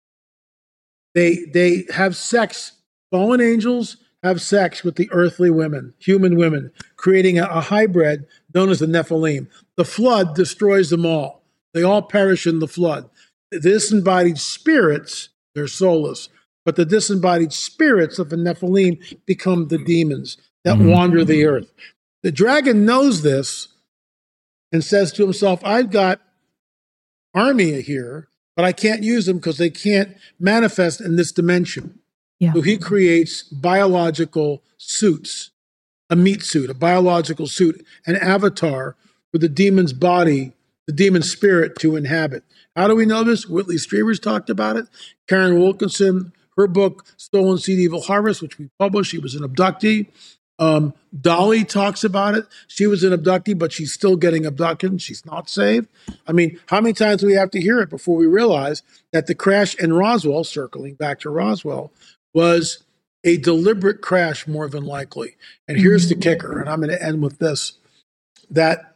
They they have sex. Fallen angels have sex with the earthly women, human women, creating a, a hybrid known as the Nephilim. The flood destroys them all. They all perish in the flood. The disembodied spirits, they're soulless. But the disembodied spirits of the Nephilim become the demons that mm-hmm. wander the earth. The dragon knows this and says to himself, I've got army here, but I can't use them because they can't manifest in this dimension. Yeah. So he creates biological suits, a meat suit, a biological suit, an avatar for the demon's body, the demon spirit to inhabit. How do we know this? Whitley Strieber's talked about it. Karen Wilkinson, her book, Stolen Seed, Evil Harvest, which we published, she was an abductee. Um, Dolly talks about it. She was an abductee, but she's still getting abducted. She's not saved. I mean, how many times do we have to hear it before we realize that the crash in Roswell, circling back to Roswell, was a deliberate crash more than likely? And here's the kicker, and I'm going to end with this, that,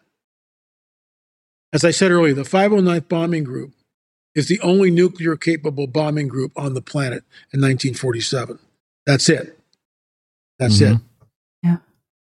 as I said earlier, the five oh ninth Bombing Group is the only nuclear-capable bombing group on the planet in nineteen forty-seven. That's it. That's Mhm. it. Yeah.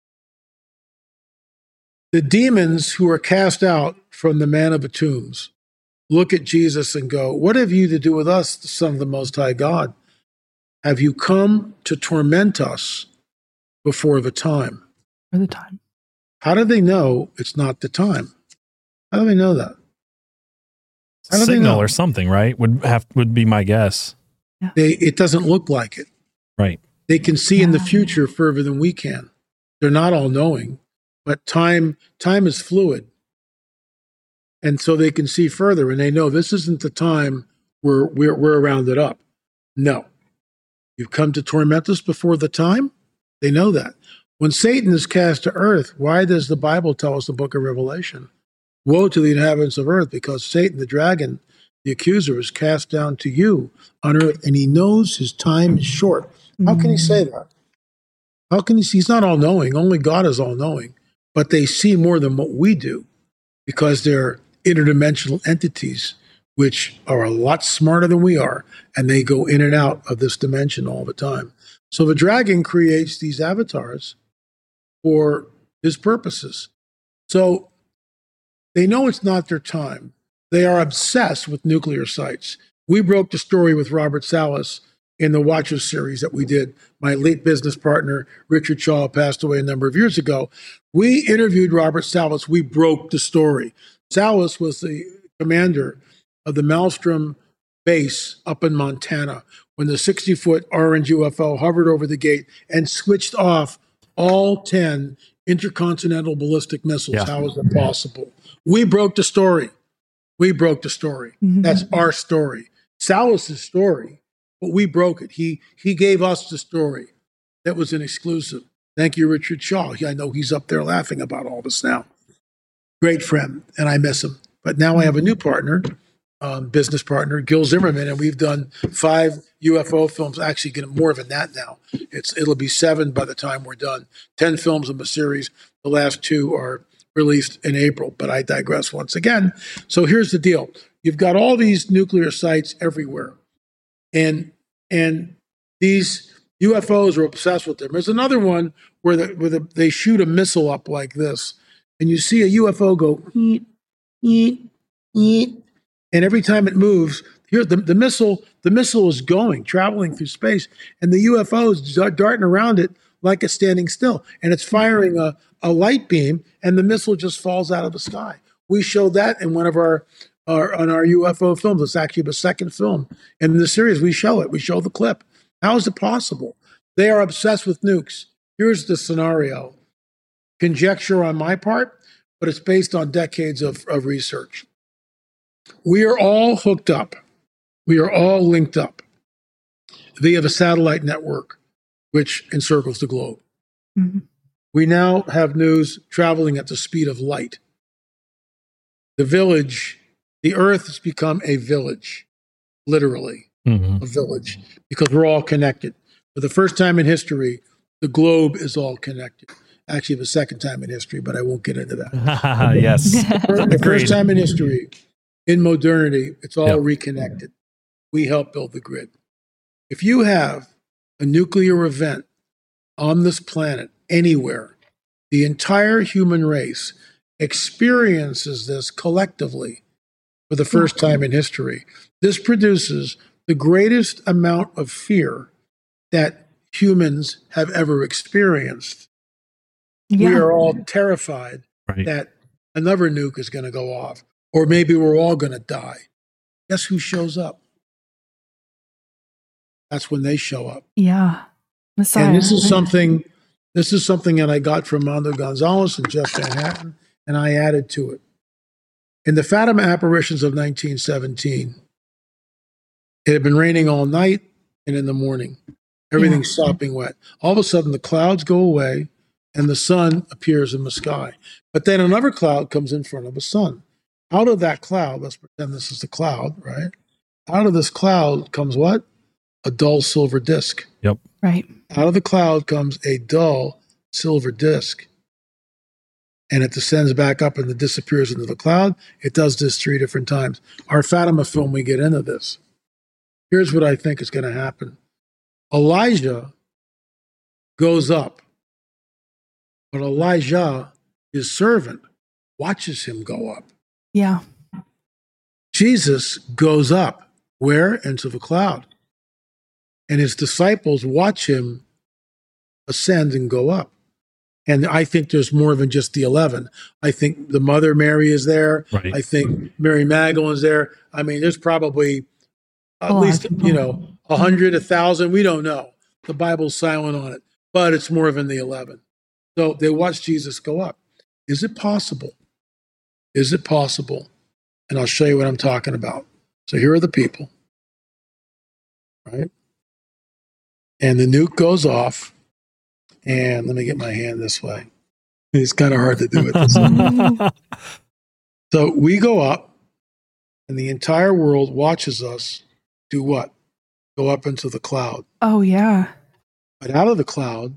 The demons who are cast out from the man of the tombs look at Jesus and go, "What have you to do with us, the Son of the Most High God? Have you come to torment us before the time?" For the time. How do they know it's not the time? How do they know that? How do they Signal know? or something, right? Would have would be my guess. They, it doesn't look like it. Right. They can see in the Yeah. future further than we can. They're not all knowing, but time time is fluid. And so they can see further, and they know this isn't the time where we're, we're rounded up. No. You've come to torment us before the time? They know that. When Satan is cast to earth, why does the Bible tell us the book of Revelation? Woe to the inhabitants of earth, because Satan, the dragon, the accuser, is cast down to you on earth, and he knows his time is short. How can he say that? How can he see? He's not all knowing. Only God is all knowing. But they see more than what we do because they're interdimensional entities, which are a lot smarter than we are. And they go in and out of this dimension all the time. So the dragon creates these avatars for his purposes. So they know it's not their time. They are obsessed with nuclear sites. We broke the story with Robert Salas in the Watchers series that we did. My late business partner, Richard Shaw, passed away a number of years ago. We interviewed Robert Salas. We broke the story. Salas was the commander of the Maelstrom base up in Montana when the sixty-foot orange U F O hovered over the gate and switched off all ten intercontinental ballistic missiles. Yeah. How is it possible? We broke the story. We broke the story. Mhm. That's our story. Salas's story. But we broke it. He he gave us the story. That was an exclusive. Thank you, Richard Shaw. I know he's up there laughing about all this now. Great friend, and I miss him. But now I have a new partner, um, business partner, Gil Zimmerman, and we've done five U F O films. Actually, getting more than that now. It's it'll be seven by the time we're done. Ten films in the series. The last two are released in April. But I digress once again. So here's the deal: you've got all these nuclear sites everywhere. And and these U F Os are obsessed with them. There's another one where, the, where the, they shoot a missile up like this, and you see a U F O go, eat, eat, eat, and every time it moves, here the, the missile the missile is going, traveling through space, and the U F O is darting around it like it's standing still, and it's firing a, a light beam, and the missile just falls out of the sky. We showed that in one of our Our, on our U F O films. It's actually the second film in the series. We show it. We show the clip. How is it possible? They are obsessed with nukes. Here's the scenario. Conjecture on my part, but it's based on decades of, of research. We are all hooked up. We are all linked up via the satellite network, which encircles the globe. Mhm. We now have news traveling at the speed of light. The village The Earth has become a village, literally Mhm. a village, because we're all connected. For the first time in history, the globe is all connected. Actually, the second time in history, but I won't get into that. Yes. The Agreed. first time in history, in modernity, it's all Yep. reconnected. We help build the grid. If you have a nuclear event on this planet, anywhere, the entire human race experiences this collectively for the first time in history. This produces the greatest amount of fear that humans have ever experienced. We Yeah. are all terrified Right. that another nuke is going to go off, or maybe we're all going to die. Guess who shows up? That's when they show up. Yeah. Messiah. And this is something, this is something that I got from Mondo Gonzalez and Jeff Van Hatten, and I added to it. In the Fatima apparitions of nineteen seventeen, it had been raining all night and in the morning. Everything's Yeah. sopping wet. All of a sudden, the clouds go away and the sun appears in the sky. But then another cloud comes in front of the sun. Out of that cloud, let's pretend this is the cloud, right? Out of this cloud comes what? A dull silver disc. Yep. Right. Out of the cloud comes a dull silver disc. And it descends back up and it disappears into the cloud. It does this three different times. Our Fatima film, we get into this. Here's what I think is going to happen. Elijah goes up, but Elijah, his servant, watches him go up. Yeah. Jesus goes up. Where? Into the cloud. And his disciples watch him ascend and go up. And I think there's more than just the eleven. I think the mother Mary is there. Right. I think Mary Magdalene's there. I mean, there's probably at least, you know, a hundred, a thousand. We don't know. The Bible's silent on it, but it's more than the eleven. So they watch Jesus go up. Is it possible? Is it possible? And I'll show you what I'm talking about. So here are the people, right? And the nuke goes off. And let me get my hand this way. It's kind of hard to do it this way. So we go up, and the entire world watches us do what? Go up into the cloud. Oh, yeah. But out of the cloud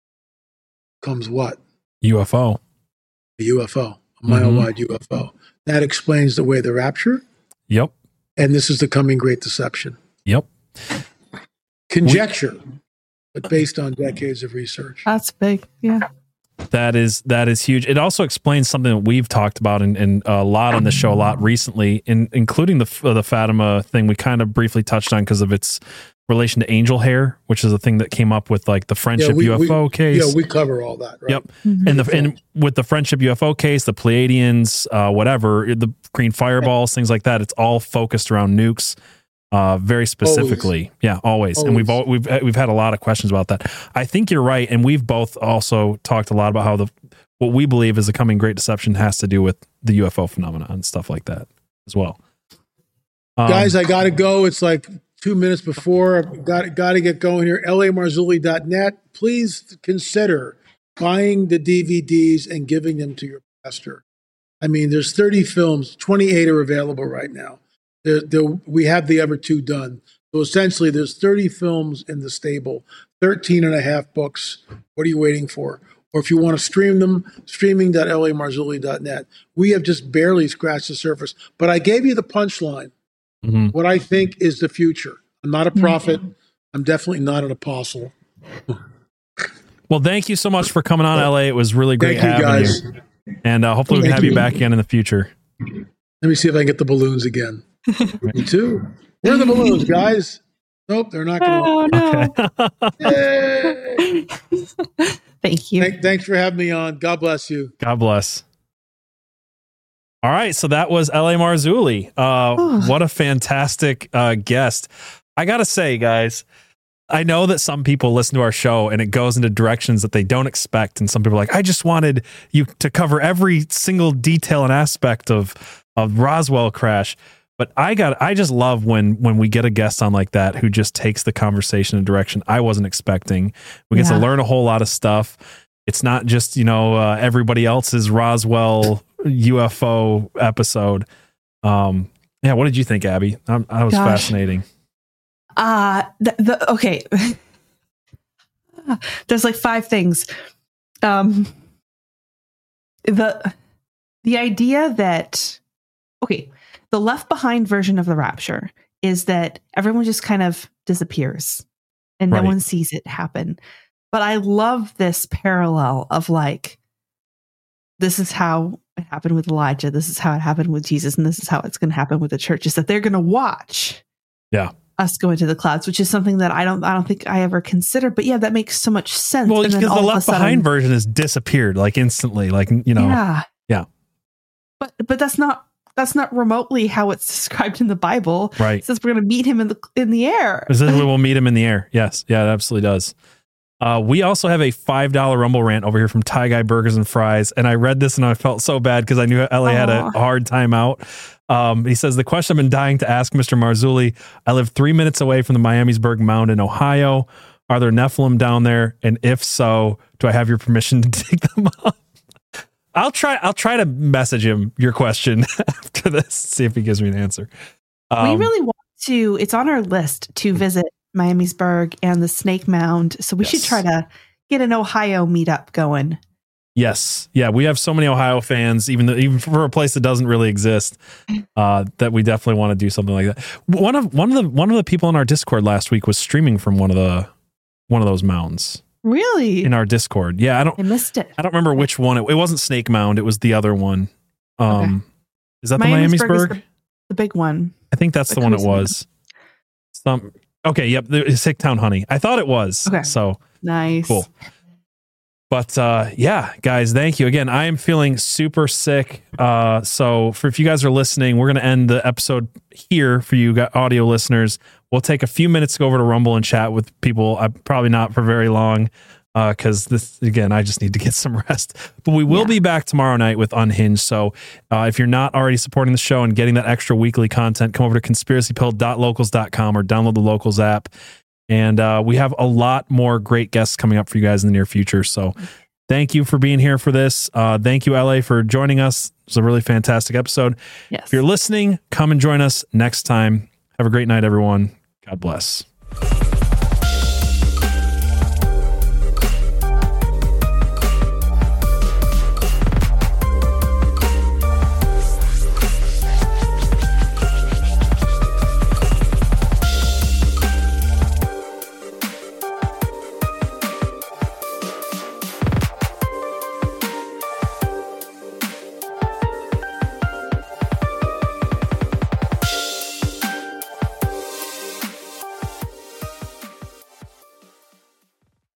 comes what? U F O. A U F O, a mile-wide mm-hmm. U F O. That explains the way the rapture. Yep. And this is the coming great deception. Yep. Conjecture. We- but based on decades of research. That's big. Yeah. That is that is huge. It also explains something that we've talked about in, in a lot on the show a lot recently, in, including the uh, the Fatima thing we kind of briefly touched on because of its relation to angel hair, which is a thing that came up with like the friendship yeah, we, U F O we, case. Yeah, we cover all that, right? Yep. Mm-hmm. And the and with the friendship U F O case, the Pleiadians, uh, whatever, the green fireballs, things like that, it's all focused around nukes. Uh, very specifically. Always. Yeah, always. always. And we've all, we've we've had a lot of questions about that. I think you're right, and we've both also talked a lot about how the what we believe is the coming great deception has to do with the U F O phenomenon and stuff like that as well. Um, Guys, I got to go. It's like two minutes before. Got got to get going here. L A Marzulli dot net. Please consider buying the D V Ds and giving them to your pastor. I mean, there's thirty films. twenty-eight are available right now. There, there, we have the other two done. So essentially, there's thirty films in the stable, thirteen and a half books. What are you waiting for? Or if you want to stream them, streaming dot L A Marzulli dot net. We have just barely scratched the surface. But I gave you the punchline, mm-hmm. what I think is the future. I'm not a prophet. Mm-hmm. I'm definitely not an apostle. Well, thank you so much for coming on, L A. It was really great thank having you. Guys. you. And uh, hopefully we can have you back again in the future. Let me see if I can get the balloons again. Me too. Where are the balloons, guys? Nope, they're not going to. Oh, no. Yay! Thank you. Thank, thanks for having me on. God bless you. God bless. All right, so that was L A Marzulli. Uh, oh. What a fantastic uh, guest. I got to say, guys, I know that some people listen to our show and it goes into directions that they don't expect. And some people are like, I just wanted you to cover every single detail and aspect of, of Roswell crash. But I got, I just love when, when we get a guest on like that, who just takes the conversation in a direction I wasn't expecting. We get yeah. to learn a whole lot of stuff. It's not just, you know, uh, everybody else's Roswell U F O episode. Um, yeah. What did you think, Abby? I, I was Gosh. fascinating. Uh, the, the, okay. There's like five things. Um, the, the idea that, okay, the Left Behind version of the rapture is that everyone just kind of disappears and right. no one sees it happen. But I love this parallel of like, this is how it happened with Elijah. This is how it happened with Jesus. And this is how it's going to happen with the church, is that they're going to watch yeah. us go into the clouds, which is something that I don't, I don't think I ever considered, but yeah, that makes so much sense. Well, because the Left sudden, Behind version has disappeared like instantly, like, you know, yeah, yeah. But, but that's not, that's not remotely how it's described in the Bible. Right. It says we're going to meet him in the, in the air. It says we will meet him in the air. Yes. Yeah, it absolutely does. Uh, we also have a five dollar Rumble rant over here from Tie Guy Burgers and Fries. And I read this and I felt so bad because I knew L A Aww. had a hard time out. Um, he says, the question I've been dying to ask Mister Marzulli, I live three minutes away from the Miamisburg Mound in Ohio. Are there Nephilim down there? And if so, do I have your permission to dig them up? I'll try, I'll try to message him your question after this, see if he gives me an answer. Um, we really want to, it's on our list to visit Miamisburg and the Snake Mound. So we yes. should try to get an Ohio meetup going. Yes. Yeah. We have so many Ohio fans, even though, even for a place that doesn't really exist, uh, that we definitely want to do something like that. One of, one of the, one of the people in our Discord last week was streaming from one of the, one of those mounds. Really? in our Discord. Yeah, I don't I missed it. I don't remember which one. It, it wasn't Snake Mound. It was the other one. Um, Okay. Is that the Miamisburg? is the, the big one. I think that's the the one it cruising one. was. Some okay, yep, it's Hicktown Honey. I thought it was. Okay. So Nice. cool. But uh, yeah, guys, thank you again. I am feeling super sick. Uh, so for if you guys are listening, we're going to end the episode here for you got audio listeners. We'll take a few minutes to go over to Rumble and chat with people. I probably not for very long because uh, this again, I just need to get some rest. But we will Yeah. be back tomorrow night with Unhinged. So uh, if you're not already supporting the show and getting that extra weekly content, come over to conspiracy pill dot locals dot com or download the Locals app. And uh, we have a lot more great guests coming up for you guys in the near future. So thank you for being here for this. Uh, thank you, L A, for joining us. It's a really fantastic episode. Yes. If you're listening, come and join us next time. Have a great night, everyone. God bless.